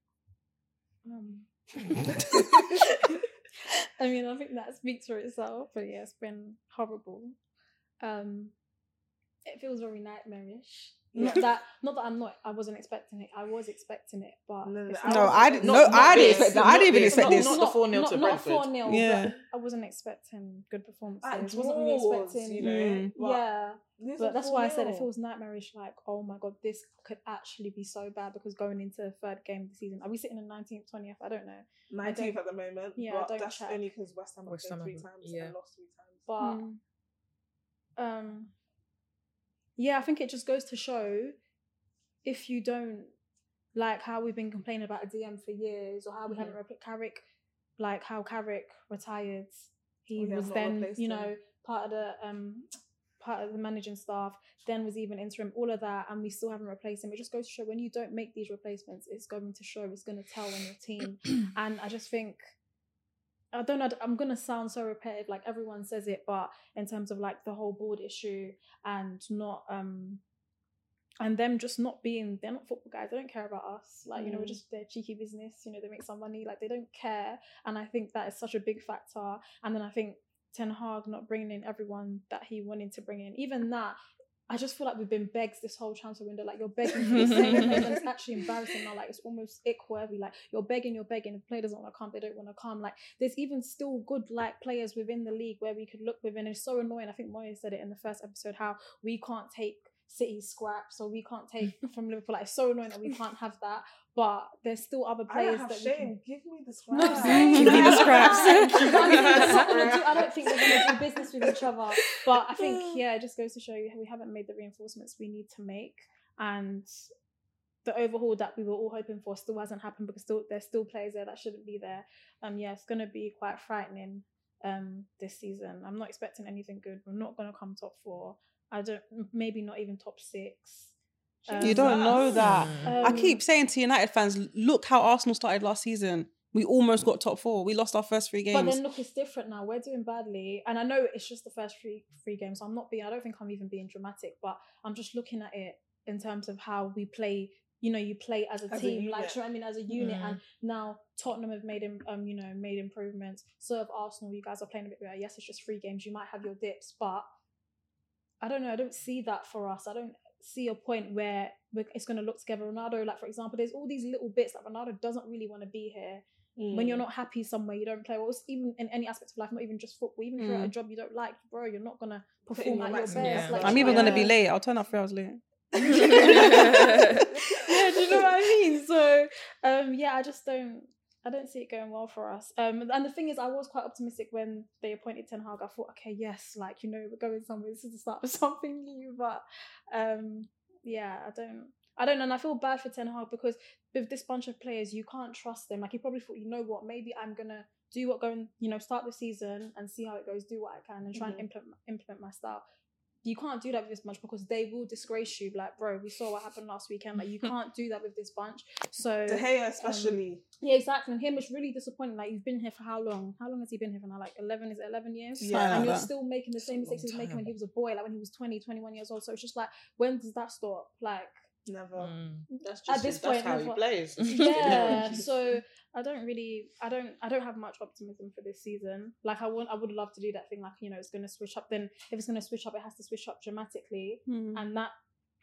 I mean, I think that speaks for itself, but yeah, it's been horrible. It feels very nightmarish. Not that I wasn't expecting it. I was expecting it, but I didn't expect that. I didn't even expect this. Not the 4-0 to Brentford. Not 4-0. Yeah. I wasn't expecting good performances. I wasn't really expecting. But that's why I said it 4-0. feels nightmarish. Like, oh my god, this could actually be so bad, because going into the 3rd game of the season, are we sitting in 19th, 20th? I don't know. 19th at the moment. Yeah, but I don't that's check. only because West Ham have played 3 times and lost 3 times. But I think it just goes to show, if you don't, like how we've been complaining about a DM for years, or how we haven't Carrick, like how Carrick retired, he was then, you know, part of the managing staff, then was even interim, all of that, and we still haven't replaced him. It just goes to show, when you don't make these replacements, it's going to show, it's going to tell on your team. And I just think, I don't know, I'm going to sound so repetitive, like everyone says it, but in terms of like the whole board issue and not, and them just not being, they're not football guys, they don't care about us, like, you know, we're just their cheeky business, you know, they make some money, like they don't care. And I think that is such a big factor. And then I think Ten Hag not bringing in everyone that he wanted to bring in, even that, I just feel like we've been begged this whole transfer window. Like, you're begging for the same players, and it's actually embarrassing now. Like, it's almost ick-worthy. Like, you're begging. If the player doesn't want to come, they don't want to come. Like, there's even still good, like, players within the league where we could look within. It's so annoying. I think Moya said it in the first episode, how we can't take City scraps, or we can't take from Liverpool. Like, it's so annoying that we can't have that. But there's still other players that we can... Give me the scraps. Give me the scraps. I don't think they're going to do business with each other. But I think, it just goes to show you we haven't made the reinforcements we need to make. And the overhaul that we were all hoping for still hasn't happened, because there's still players there that shouldn't be there. It's going to be quite frightening this season. I'm not expecting anything good. We're not going to come top 4. Maybe not even top 6. You don't know that. I keep saying to United fans, look how Arsenal started last season. We almost got top 4. We lost our first 3 games. But then look, it's different now. We're doing badly. And I know it's just the first three games. So I don't think I'm even being dramatic, but I'm just looking at it in terms of how we play. You know, you play as a team, like, I mean, as a unit. And now Tottenham have made made improvements. So have Arsenal. You guys are playing a bit better. Yes, it's just 3 games. You might have your dips, but I don't know. I don't see that for us. I don't see a point where it's going to look together. Ronaldo, like, for example, there's all these little bits that Ronaldo doesn't really want to be here. When you're not happy somewhere, you don't play. Well, even in any aspect of life, not even just football. Even if you're at a job you don't like, bro, you're not going to perform at your best. Yeah. Like, I'm even going to be late. I'll turn up 3 hours late. Do you know what I mean? So, I don't see it going well for us. And the thing is, I was quite optimistic when they appointed Ten Hag. I thought, okay, yes, like, you know, we're going somewhere. This is the start of something new. But I don't know. And I feel bad for Ten Hag, because with this bunch of players, you can't trust them. Like, he probably thought, you know what, maybe I'm going to do start the season and see how it goes, do what I can, and try and implement my style. You can't do that with this bunch, because they will disgrace you. Like, bro, we saw what happened last weekend. Like, you can't do that with this bunch. So De Gea especially. Yeah, exactly. And him is really disappointing. Like, you've been here for how long? How long has he been here for now? Like 11? Is it 11 years? Yeah. And you're still making the same mistakes he was making when he was a boy, like when he was 20, 21 years old. So it's just like, when does that stop? Like, never. That's just at this point, how he plays. Yeah. So I don't have much optimism for this season. Like, I would love to do that thing, like, you know, it's going to switch up. Then if it's going to switch up, it has to switch up dramatically. And that,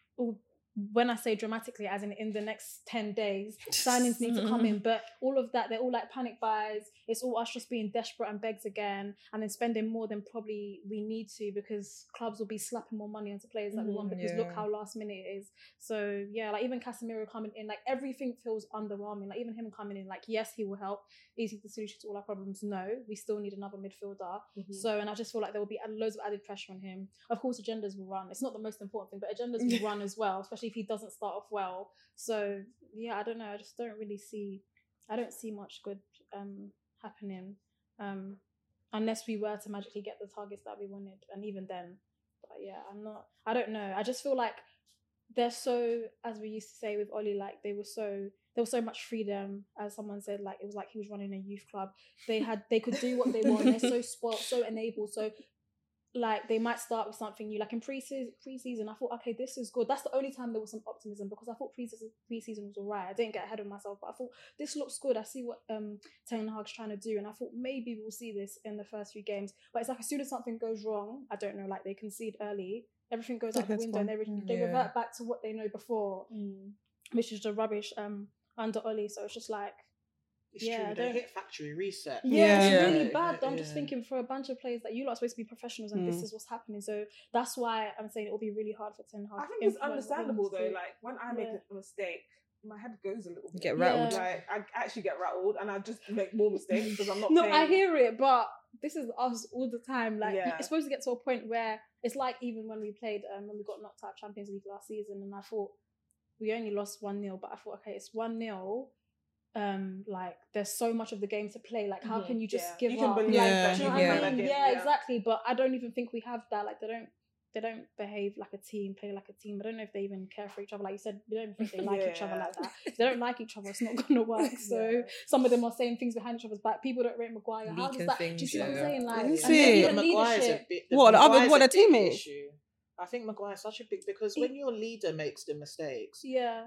when I say dramatically, as in the next 10 days, signings need to come in. But all of that, they're all like panic buys. It's all us just being desperate and begs again, and then spending more than probably we need to, because clubs will be slapping more money onto players that we want, because look how last minute it is. So yeah, like even Casemiro coming in, like everything feels underwhelming. Like even him coming in, like yes, he will help. Is he the solution to all our problems? No, we still need another midfielder. So, and I just feel like there will be loads of added pressure on him. Of course, agendas will run. It's not the most important thing, but agendas will run as well, especially if he doesn't start off well. So yeah, I don't know. I just don't really see. I don't see much good happening, unless we were to magically get the targets that we wanted, and even then. But yeah, I don't know. I just feel like they're so, as we used to say with Oli, like there was so much freedom. As someone said, like it was like he was running a youth club. They could do what they want. They're so spoiled, so enabled. So like they might start with something new. Like in pre-season, I thought, okay, this is good. That's the only time there was some optimism, because I thought pre-season was alright. I didn't get ahead of myself, but I thought this looks good. I see what Ten Hag's trying to do, and I thought maybe we'll see this in the first few games. But it's like as soon as something goes wrong, I don't know, like they concede early, everything goes out the window, and they revert back to what they know before, which is the rubbish under Oli. So it's just like, it's true, they hit factory reset. It's really bad. I'm just thinking, for a bunch of players that you lot are supposed to be professionals, and this is what's happening. So that's why I'm saying it will be really hard for Ten Hag. I think it's understandable though. Like when I make a mistake, my head goes a little bit. Get rattled. Like I actually get rattled, and I just make more mistakes because I'm not. No, paying. I hear it, but this is us all the time. Like, Yeah. it's supposed to get to a point where it's like even when we played, when we got knocked out of Champions League last season, and I thought we only lost 1-0, but I thought, okay, it's 1-0. Like, there's so much of the game to play. Like, how can you just give you up? can believe that Do you know what I mean? Yeah, exactly. But I don't even think we have that. Like, they don't behave like a team, play like a team. I don't know if they even care for each other. Like you said, they don't even think they like each other like that. If they don't like each other, it's not going to work. So some of them are saying things behind each other's back. People don't rate Maguire. How does that? Do you see what I'm saying? Like, and even leadership. What a teammate? I think Maguire's such a big, because when your leader makes the mistakes,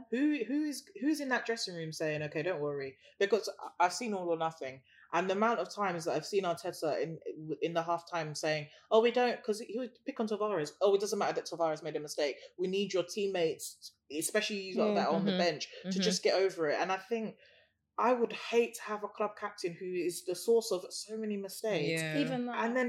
who's in that dressing room saying, okay, don't worry, because I've seen All or Nothing, and the amount of times that I've seen Arteta in the halftime saying, oh, we don't, because he would pick on Tavares, oh, it doesn't matter that Tavares made a mistake, we need your teammates, especially you lot that are on the bench, to just get over it. And I think I would hate to have a club captain who is the source of so many mistakes. Yeah. Even that. And then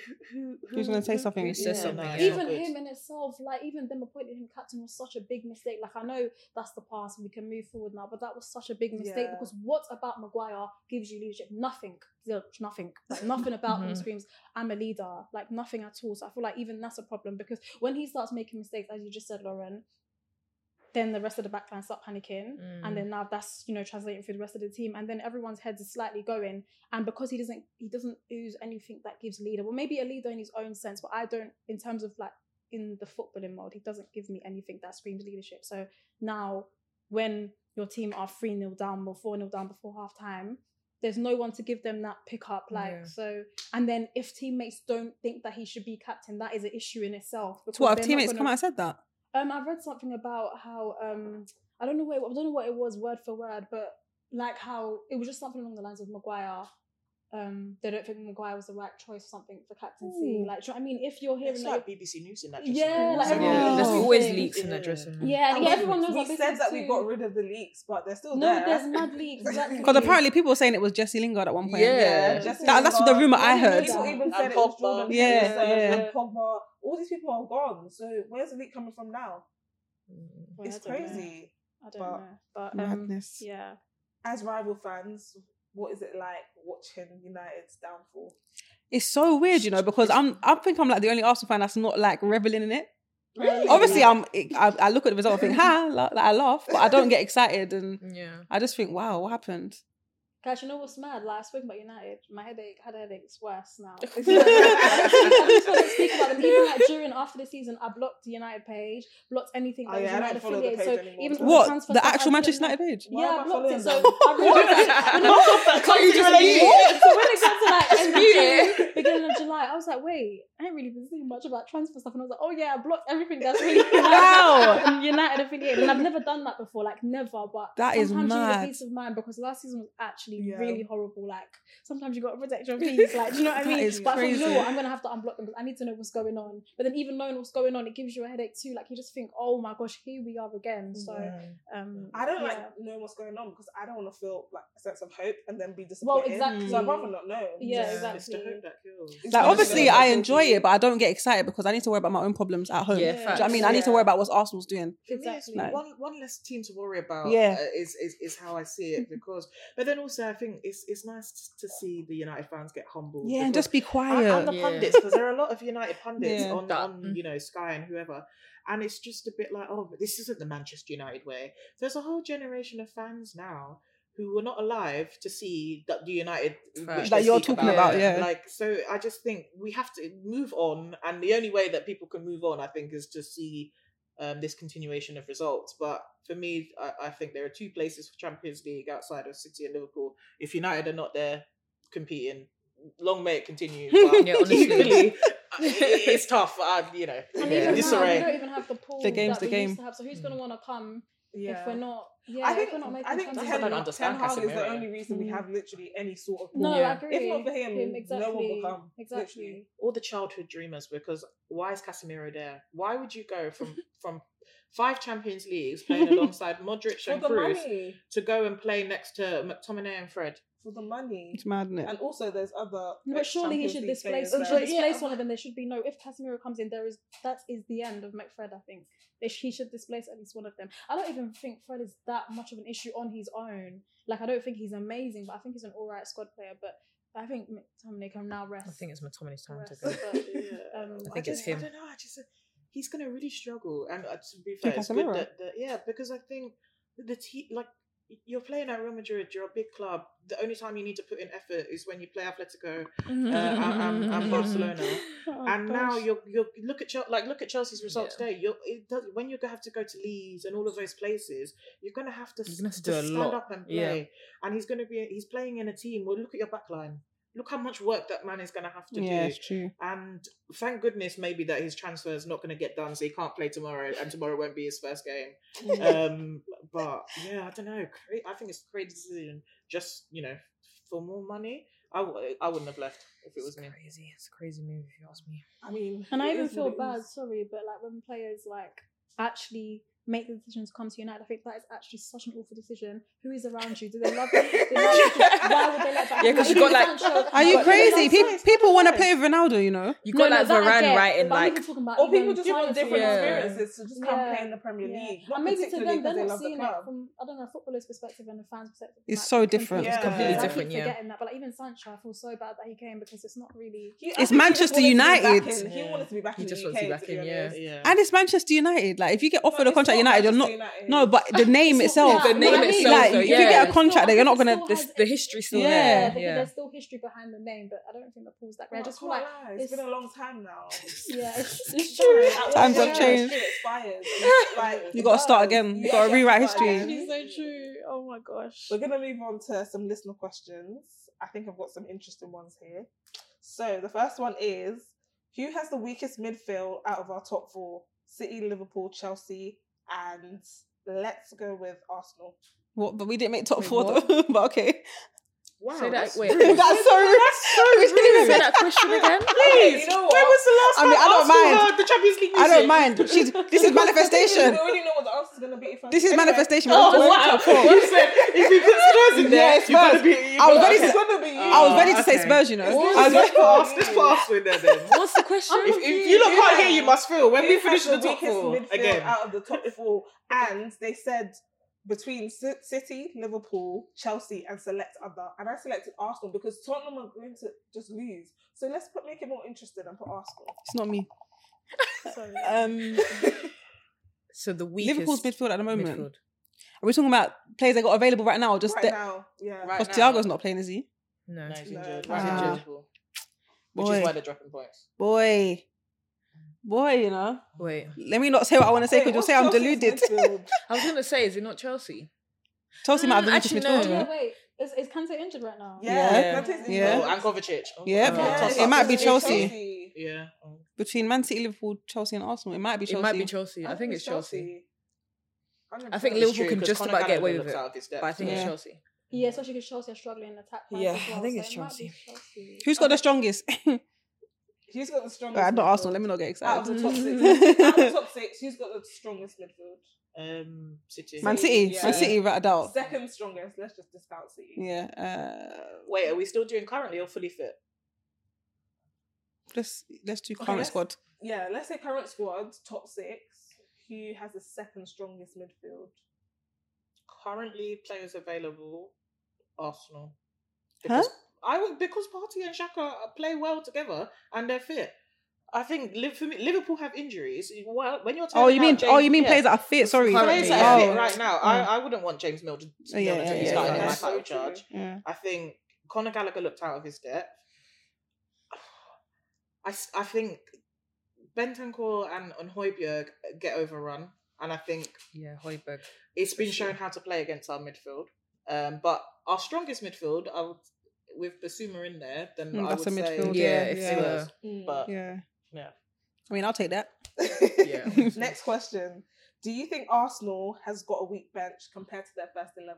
who's going to say something? Who says something? Even him in itself, like, even them appointing him captain was such a big mistake. Like, I know that's the past and we can move forward now, but that was such a big mistake because what about Maguire gives you leadership? Nothing. Zilch, nothing. Like, nothing about him screams, I'm a leader. Like, nothing at all. So I feel like even that's a problem because when he starts making mistakes, as you just said, Lauren, then the rest of the backline start panicking, and then now that's, you know, translating through the rest of the team, and then everyone's heads is slightly going, and because he doesn't ooze anything that gives leader. Well, maybe a leader in his own sense, but I don't, in terms of like in the footballing mode, he doesn't give me anything that screams leadership. So now, when your team are 3-0 down or 4-0 down before half time, there's no one to give them that pickup, so. And then if teammates don't think that he should be captain, that is an issue in itself. So what, have teammates come out and said that? I read something about how I don't know what it was word for word, but like how it was just something along the lines of Maguire. They don't think Maguire was the right choice or something for captaincy. Like, do you know what I mean? If you're hearing, it's like BBC News in that. There's always leaks in that dressing room. Yeah, everyone knows. We said that we got rid of the leaks, but they're still there. No, there's mad leaks. Exactly. Because apparently people were saying it was Jesse Lingard at one point. That's the rumor I heard. People even said it was Jordan and Pogba. All these people are gone. So where's the leak coming from now? It's crazy. I don't know. But madness. Yeah. As rival fans, what is it like watching United's downfall? It's so weird, you know, because I think I'm like the only Arsenal fan that's not like reveling in it. Really? Obviously, I look at the result and think, I laugh, but I don't get excited, and I just think, wow, what happened? Guys, you know what's mad? Like, I spoke about United. My headache it's worse now. I just want to speak about them. Even like after the season, I blocked the United page, blocked anything that was United affiliated. So even the actual Manchester United page? Yeah, I blocked it. So I realised that when it got to like beginning of July, I was like, wait, I ain't really been seeing much about transfer stuff, and I was like, oh yeah, I blocked everything that's really United affiliated, and I've never done that before, like never. But that is mad. Sometimes you need a peace of mind because last season was actually really horrible. Like sometimes you got to protect your peace. Like, do you know what I mean? But I thought, you know what, I'm gonna have to unblock them because I need to know what's going on. But then even knowing what's going on, it gives you a headache too. Like you just think, oh my gosh, here we are again. So I don't like knowing what's going on because I don't want to feel like a sense of hope and then be disappointed. Well, exactly. So I'd rather not know. Yeah, exactly. It's the hope that kills. Like obviously, I enjoy it, but I don't get excited because I need to worry about my own problems at home. Yeah, do you know what I mean? I need to worry about what Arsenal's doing. Exactly. One less team to worry about. Is how I see it because. But then also, I think it's nice to see the United fans get humbled. Yeah, and just be quiet. And the pundits, because there are a lot of United pundits on you know, Sky and whoever, and it's just a bit like, oh, but this isn't the Manchester United way. There's a whole generation of fans now who were not alive to see the United that you're talking about. Like, so I just think we have to move on, and the only way that people can move on, I think, is to see this continuation of results. But for me, I think there are two places for Champions League outside of City and Liverpool. If United are not there competing, long may it continue. But honestly, it's tough. You know, disarray. We don't even have the pool. The game's that the game. Used to have, so who's going to want to come if we're not? I think Ten Hag is the only reason we have literally any sort of pool. No, I agree. If not for him, exactly. no one will come. Exactly. Literally. All the childhood dreamers, because why is Casemiro there? Why would you go from 5 Champions Leagues playing alongside Modric and Kroos to go and play next to McTominay and Fred? For the money. It's mad, isn't it? And also there's other... But surely he should displace one of them. There should be no... If Casemiro comes in, that is the end of McFred, I think. He should displace at least one of them. I don't even think Fred is that much of an issue on his own. Like, I don't think he's amazing, but I think he's an alright squad player. But I think McTominay can now rest. I think it's McTominay's time to Rest, go. but, I think it's him. I don't know. He's going to really struggle. And to be fair, it's good that, because I think the team, like, you're playing at Real Madrid, you're a big club. The only time you need to put in effort is when you play Atletico and Barcelona. Now you look at Chelsea's result today. When you have to go to Leeds and all of those places, you're going to have to stand up and play. And he's playing in a team. Well, look at your back line. Look how much work that man is going to have to do. Yeah, it's true. And thank goodness maybe that his transfer is not going to get done, so he can't play tomorrow, and tomorrow won't be his first game. But yeah, I don't know. I think it's a great decision. Just, for more money, I wouldn't have left if it was me. Crazy. It's a crazy move if you ask me. I mean, and I even feel bad. Sorry, but like when players like actually make the decision to come to United, I think that is actually such an awful decision. Who is around you? Do they love you? Why would they let that? Yeah, because you got like, are you crazy? People want to play with Ronaldo, you know. You got like Varane writing like, or people just want different experiences to just come play in the Premier League. And maybe to them, they're not seeing it from a footballer's perspective and a fan's perspective. It's so different. It's completely different. Yeah, forgetting that, but like even Sancho, I feel so bad that he came because it's not really. It's Manchester United. He wanted to be back in the UK. He just wants to be back in, and it's Manchester United. Like if you get offered a contract United, you're not. No, but the name itself. The name itself. Like, if you get a contract there, you're not gonna. The history's still there. There's still history behind the name, but I don't think the pool's that great. I just feel like it's been a long time now. Yeah, it's true. Times have changed. You got to start again. You got to rewrite history. It's so true. Oh my gosh. We're gonna move on to some listener questions. I think I've got some interesting ones here. So the first one is: who has the weakest midfield out of our top four? City, Liverpool, Chelsea, and let's go with Arsenal. What? But we didn't make top four though. But okay. Wow. Say that. Wait. That's so rude. Say that question again. Please. You know what? When was the last time I don't mind. the Champions League music? I don't mind. This is manifestation. We already know what the answer's gonna be. This is manifestation. Oh wow! You said if you put Spurs in there, you gotta be. I was ready to say Spurs. You know. This pass with there then. What's the question? If you look can't hear, you must feel. When we finish the top four again, out of the top four, and they said between City, Liverpool, Chelsea, and select other. And I selected Arsenal because Tottenham are going to just lose. So let's make it more interesting and put Arsenal. It's not me. Sorry. So the weakest Liverpool's midfield at the moment. Are we talking about players they got available right now? Or just now, yeah. Because Thiago's not playing, is he? No, he's injured. Boy. Which is why they're dropping points. Boy, you know. Wait. Let me not say what I want to say because you'll say I'm deluded. I was going to say, is it not Chelsea? Chelsea might have the weakest midfield. Yeah, wait. Is Kante injured right now? Yeah. Oh, and Kovacic. It might be Chelsea. Yeah. Between Man City, Liverpool, Chelsea and Arsenal, it might be Chelsea. I think it's Chelsea. I think Liverpool can just about get away with it. But I think it's Chelsea. Yeah, especially because Chelsea are struggling in attack. Yeah, I think it's Chelsea. Who's got the strongest? Who's got the strongest? Not Arsenal. Let me not get excited. Out of the top six, who's got the strongest midfield? City. Man City. Yeah. Man City, without a doubt. Second strongest. Let's just discount City. Yeah. Wait, are we still doing currently or fully fit? Let's do current squad. Yeah, let's say current squad, top six. Who has the second strongest midfield? Currently, players available, Arsenal. Because Partey and Xhaka play well together and they're fit. I think Liverpool have injuries. Well, when you're you mean players that are fit? Sorry, players that are fit right now. I wouldn't want James Milner to be starting in my title charge. Yeah. I think Conor Gallagher looked out of his depth. I think Bentancur and Højbjerg get overrun, and I think Højbjerg. It's been shown how to play against our midfield. But our strongest midfield, with Basuma in there, then I would that's a say midfield. But yeah. I mean, I'll take that. Yeah. Next question: do you think Arsenal has got a weak bench compared to their first 11?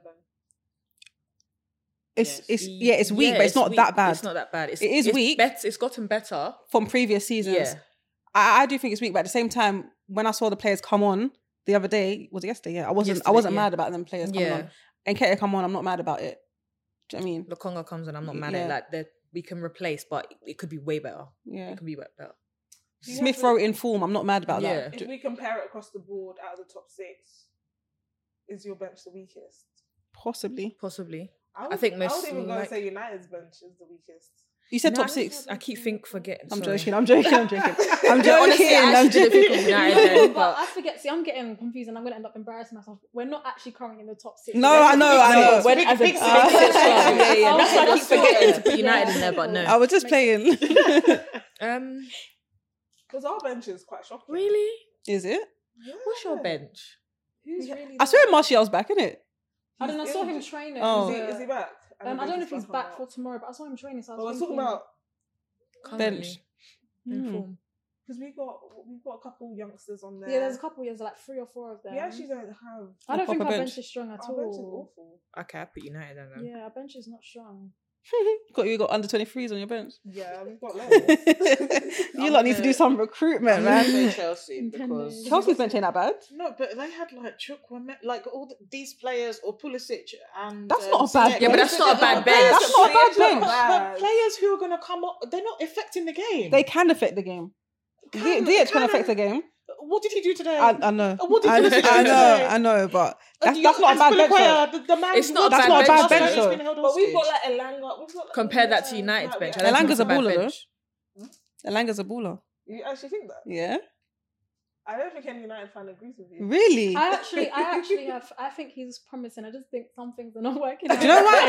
It's weak, but it's not that bad. It's not that bad. It is weak. It's gotten better from previous seasons. Yeah. I do think it's weak, but at the same time, when I saw the players come on the other day, was it yesterday? Yeah, I wasn't mad about them players coming on. And Nketiah come on, I'm not mad about it. Do you know what I mean? Lokonga comes on, I'm not mad at it. Like we can replace, but it could be way better. Yeah, it could be way better. Smith Rowe in form, I'm not mad about that. If we compare it across the board, out of the top six, is your bench the weakest? Possibly. I think most. I would even go and say United's bench is the weakest. You said top 6. I keep forgetting. I'm sorry. joking. I'm joking. Honestly, I should think of United then, but I forget. See, I'm getting confused, and I'm going to end up embarrassing myself. We're not actually currently in the top 6. No, I know. When as a yeah. That's why I keep forgetting to put United in there, but no. I was just playing. Because our bench is quite shocking. Really? Is it? Yeah. What's your bench? Who's really? I swear Martial's back, isn't it? I don't know. I saw him training. Oh. Is he back? I don't know if he's back for tomorrow, but I saw him training. So I was talking about bench. because we've got a couple youngsters on there. Yeah, there's a couple. There's like 3 or 4 of them. We actually don't have. I don't think our bench. bench is strong at Our all. bench is awful. Okay, I put United in then. Yeah, our bench is not strong. You got under 23s on your bench. Yeah, we've got loads. You lot need to do some recruitment, man. Chelsea because Chelsea's bench ain't that bad. no, but they had like Chukwuemeka, like all these players or Pulisic and That's not a bad Yeah, but that's not a bad bench. That's not a bad bench. But players who are going to come up, they're not affecting the game. They can affect the game. Ziyech can affect the game. What did he do today? I know. What did Pulisic do today? I know, but that's not a bad bench. It's not a That's bad not a bad bench, bench. though. But we've got like Elanga. We've got Compare that to United's bench. Elanga's a baller, bench. Elanga's a baller. You actually think that? Yeah. I don't think any United fan agrees with you. Really? I actually have. I think he's promising. I just think some things are not working. Do you know why?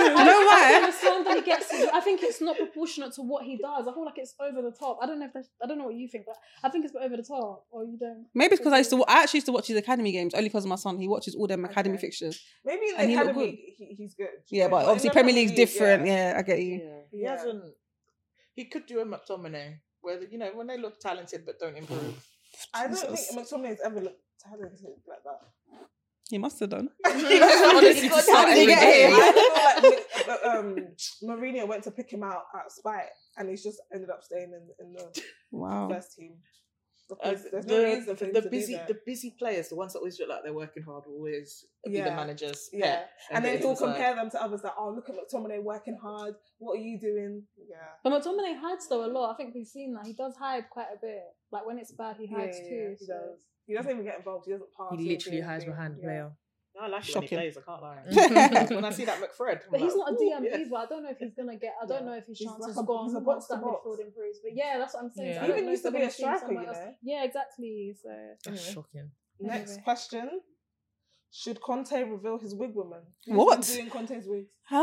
I think it's not proportionate to what he does. I feel like it's over the top. I don't know what you think, but I think it's over the top, or you don't. Maybe it's because I actually used to watch his academy games only because of my son. He watches all them academy fixtures. Maybe in the And he looked academy he's good. Yeah, but obviously Premier League's different. Yeah, I get you. He hasn't. He could do a McTominay, where when they look talented but don't improve. I don't think McTominay's ever looked talented like that. He must have done. Honestly, to start every game. I feel like Mourinho went to pick him out spite, and he's just ended up staying in the first team. Because there's no reason for him to be there. The busy players, the ones that always look like they're working hard, will always be the managers. Yeah, and then he'll compare them to others. Like, oh, look at McTominay working hard. What are you doing? Yeah. But McTominay hides though a lot. I think we've seen that he does hide quite a bit. Like when it's bad, he hides too. He does. He doesn't even get involved. He doesn't pass. He literally hides behind the player. I like it when he plays, I can't lie. When I see that McFred. But he's not a DM either. I don't know if he's going to get... I don't know if his chances are gone once that midfield improves. But yeah, that's what I'm saying. Yeah. So even used to be a striker, you know? Yeah, exactly. So that's shocking. Next question. Should Conte reveal his wig woman? What? Who's doing Conte's wigs? Huh?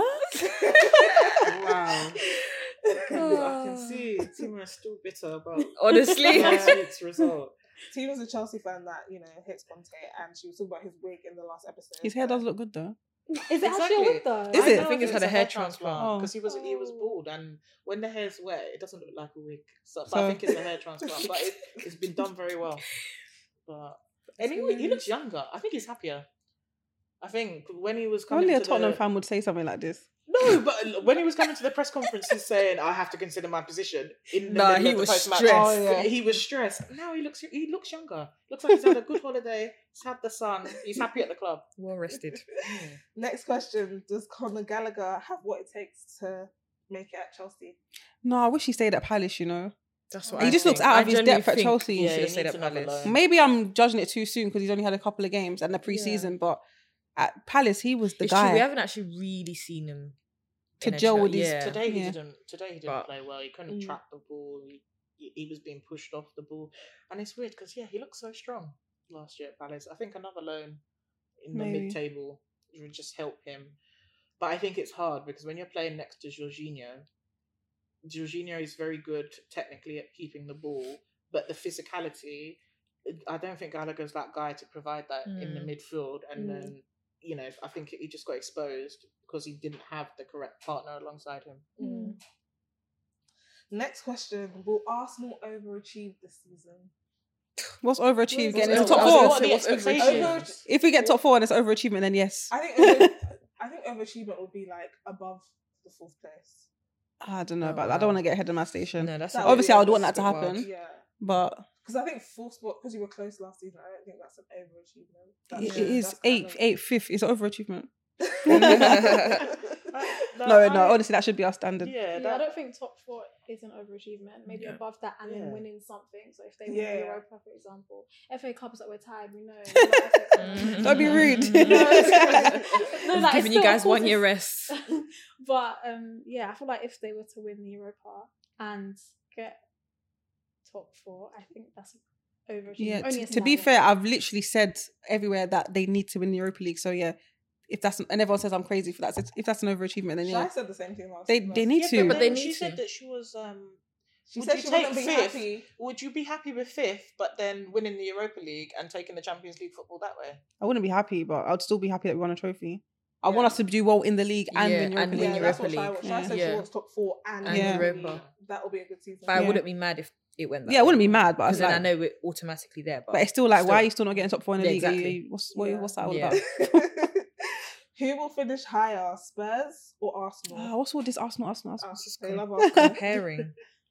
Wow. I can see Timo is still bitter about honestly last week's result. Tina's a Chelsea fan that, hates Conte, and she was talking about his wig in the last episode. His hair does look good though. Is it actually a wig though? Is it? I think he's had a hair transplant. Because he was bald, and when the hair's wet, it doesn't look like a wig. So I think it's a hair transplant, but it's been done very well. But anyway, he looks younger. I think he's happier. I think when he was coming only a Tottenham fan would say something like this. No, but when he was coming to the press conference, he's saying, "I have to consider my position." In the he was stressed. He was stressed. Now he looks younger. Looks like he's had a good holiday. He's had the sun. He's happy at the club. Well rested. Next question: does Conor Gallagher have what it takes to make it at Chelsea? No, I wish he stayed at Palace. That's what he just looks out of his depth at Chelsea. Yeah, he stayed at Palace. Maybe I'm judging it too soon because he's only had a couple of games and the pre-season, but at Palace he was the guy. True, we haven't actually really seen him to gel with these. Today he didn't play well. He couldn't track the ball. He was being pushed off the ball, and it's weird because he looked so strong last year at Palace. I think another loan in the mid-table would just help him. But I think it's hard because when you're playing next to Jorginho is very good technically at keeping the ball, but the physicality, I don't think Gallagher's that guy to provide that in the midfield. And then, I think he just got exposed because he didn't have the correct partner alongside him. Next question: will Arsenal overachieve this season? What's overachieved? Getting into top 4. What are the expectations? If we get top 4 and it's overachievement, then yes. I think overachievement will be like above the 4th place. I don't know about that. I don't want to get ahead of my station. No, that's obviously I would want that to happen. Yeah, but because I think 4th spot, because you were close last season, I don't think that's an overachievement. It is 8th, 5th. It's overachievement. No, honestly, that should be our standard. I don't think top 4 is an overachievement. Maybe above that and then winning something. So if they win the Europa, for example, FA Cup is like we're tired, we know. Don't be rude. No, giving you guys 1 year rest. But I feel like if they were to win the Europa and get top 4, I think that's overachievement. Yeah, to be fair, I've literally said everywhere that they need to win the Europa League. So if that's, and everyone says I'm crazy for that. So if that's an overachievement, then I said the same thing last. They need to. But then she said that she was. She said she wouldn't be happy. Would you be happy with 5th, but then winning the Europa League and taking the Champions League football that way? I wouldn't be happy, but I'd still be happy that we won a trophy. I want us to do well in the league and win Europa League. That's what Shai said. She wants top 4 and Europa. That will be a good season. But I wouldn't be mad if it went that way. I wouldn't be mad, but because then I know we're automatically there. But it's still like, why are you still not getting top 4 in the league? Exactly. What's that all about? Who will finish higher, Spurs or Arsenal? What's all this Arsenal? They love Arsenal. Comparing.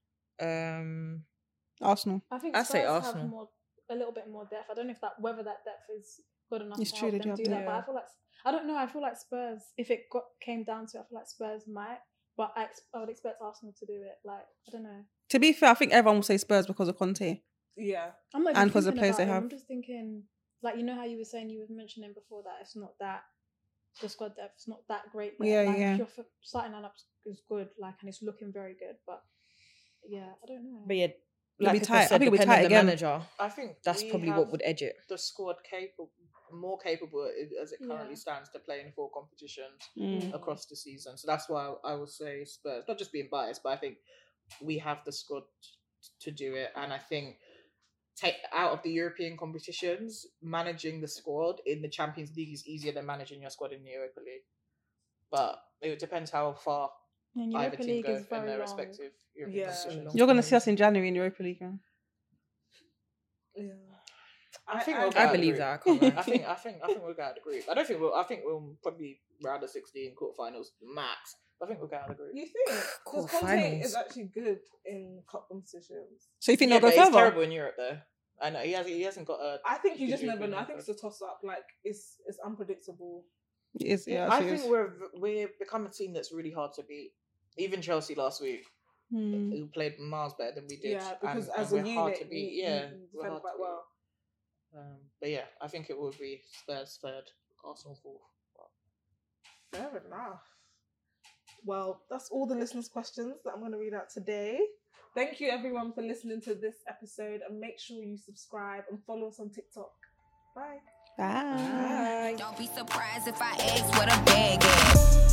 Arsenal. I think Spurs say Arsenal. have a little bit more depth. I don't know whether that depth is good enough it's to true, help them they do that. But I feel like I don't know. I feel like Spurs, if it came down to it, I feel like Spurs might. But I would expect Arsenal to do it. Like, I don't know. To be fair, I think everyone will say Spurs because of Conte. Yeah. I'm not and because of the players they have. I'm just thinking, like, you know how you were saying, you were mentioning before that it's not that, the squad depth's not that great. Yet. Your starting lineup is good, like, and it's looking very good. But yeah, I don't know. But yeah, like I think it'll be tight again. Manager, I think that's probably what would edge it. The squad more capable as it currently stands to play in 4 competitions across the season. So that's why I would say Spurs. Not just being biased, but I think we have the squad to do it. And I think out of the European competitions, managing the squad in the Champions League is easier than managing your squad in the Europa League. But it depends how far either team go in their respective European competitions. You're going to see us in January in Europa League. Yeah. I believe that. I can't I think we'll get out of the group. I think we'll probably round the 16 quarterfinals max. I think we'll get out of the group. You think? Because Conte is actually good in cup competitions. So you think they'll go further? He's terrible in Europe though. I know he hasn't got a. I think you just never know. I think it's a toss up. Like it's unpredictable. It is. Yeah, I think we're becoming a team that's really hard to beat. Even Chelsea last week, who played miles better than we did. Yeah, because and as we're a unit, hard to beat. we're hard quite well. But yeah, I think it would be Spurs 3rd, Arsenal 4th. Fair enough. Well, that's all the listeners' questions that I'm going to read out today. Thank you everyone for listening to this episode, and make sure you subscribe and follow us on TikTok. Bye. Bye. Don't be surprised if I ask what a bag is.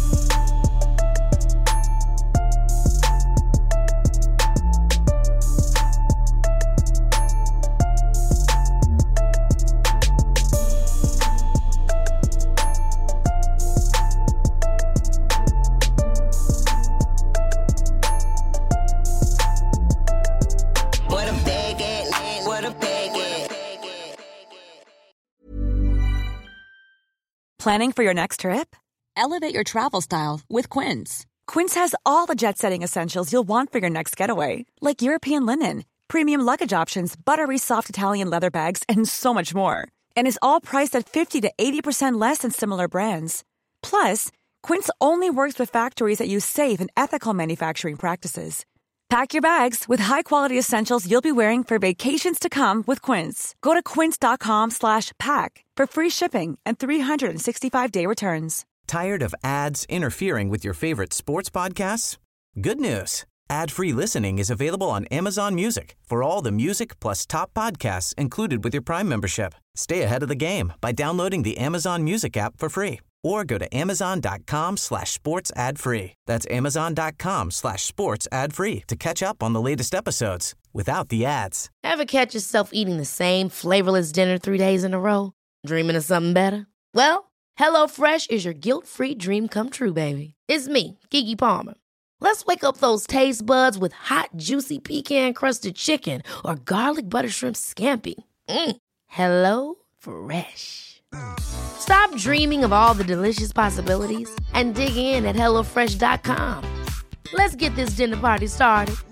Planning for your next trip? Elevate your travel style with Quince. Quince has all the jet-setting essentials you'll want for your next getaway, like European linen, premium luggage options, buttery soft Italian leather bags, and so much more. And is all priced at 50 to 80% less than similar brands. Plus, Quince only works with factories that use safe and ethical manufacturing practices. Pack your bags with high-quality essentials you'll be wearing for vacations to come with Quince. Go to quince.com/pack for free shipping and 365-day returns. Tired of ads interfering with your favorite sports podcasts? Good news. Ad-free listening is available on Amazon Music for all the music plus top podcasts included with your Prime membership. Stay ahead of the game by downloading the Amazon Music app for free or go to amazon.com/sports ad free. That's amazon.com/sports ad free to catch up on the latest episodes without the ads. Ever catch yourself eating the same flavorless dinner 3 days in a row? Dreaming of something better? Well, HelloFresh is your guilt-free dream come true, baby. It's me, Keke Palmer. Let's wake up those taste buds with hot, juicy pecan-crusted chicken or garlic butter shrimp scampi. Hello Fresh. Stop dreaming of all the delicious possibilities and dig in at HelloFresh.com. Let's get this dinner party started.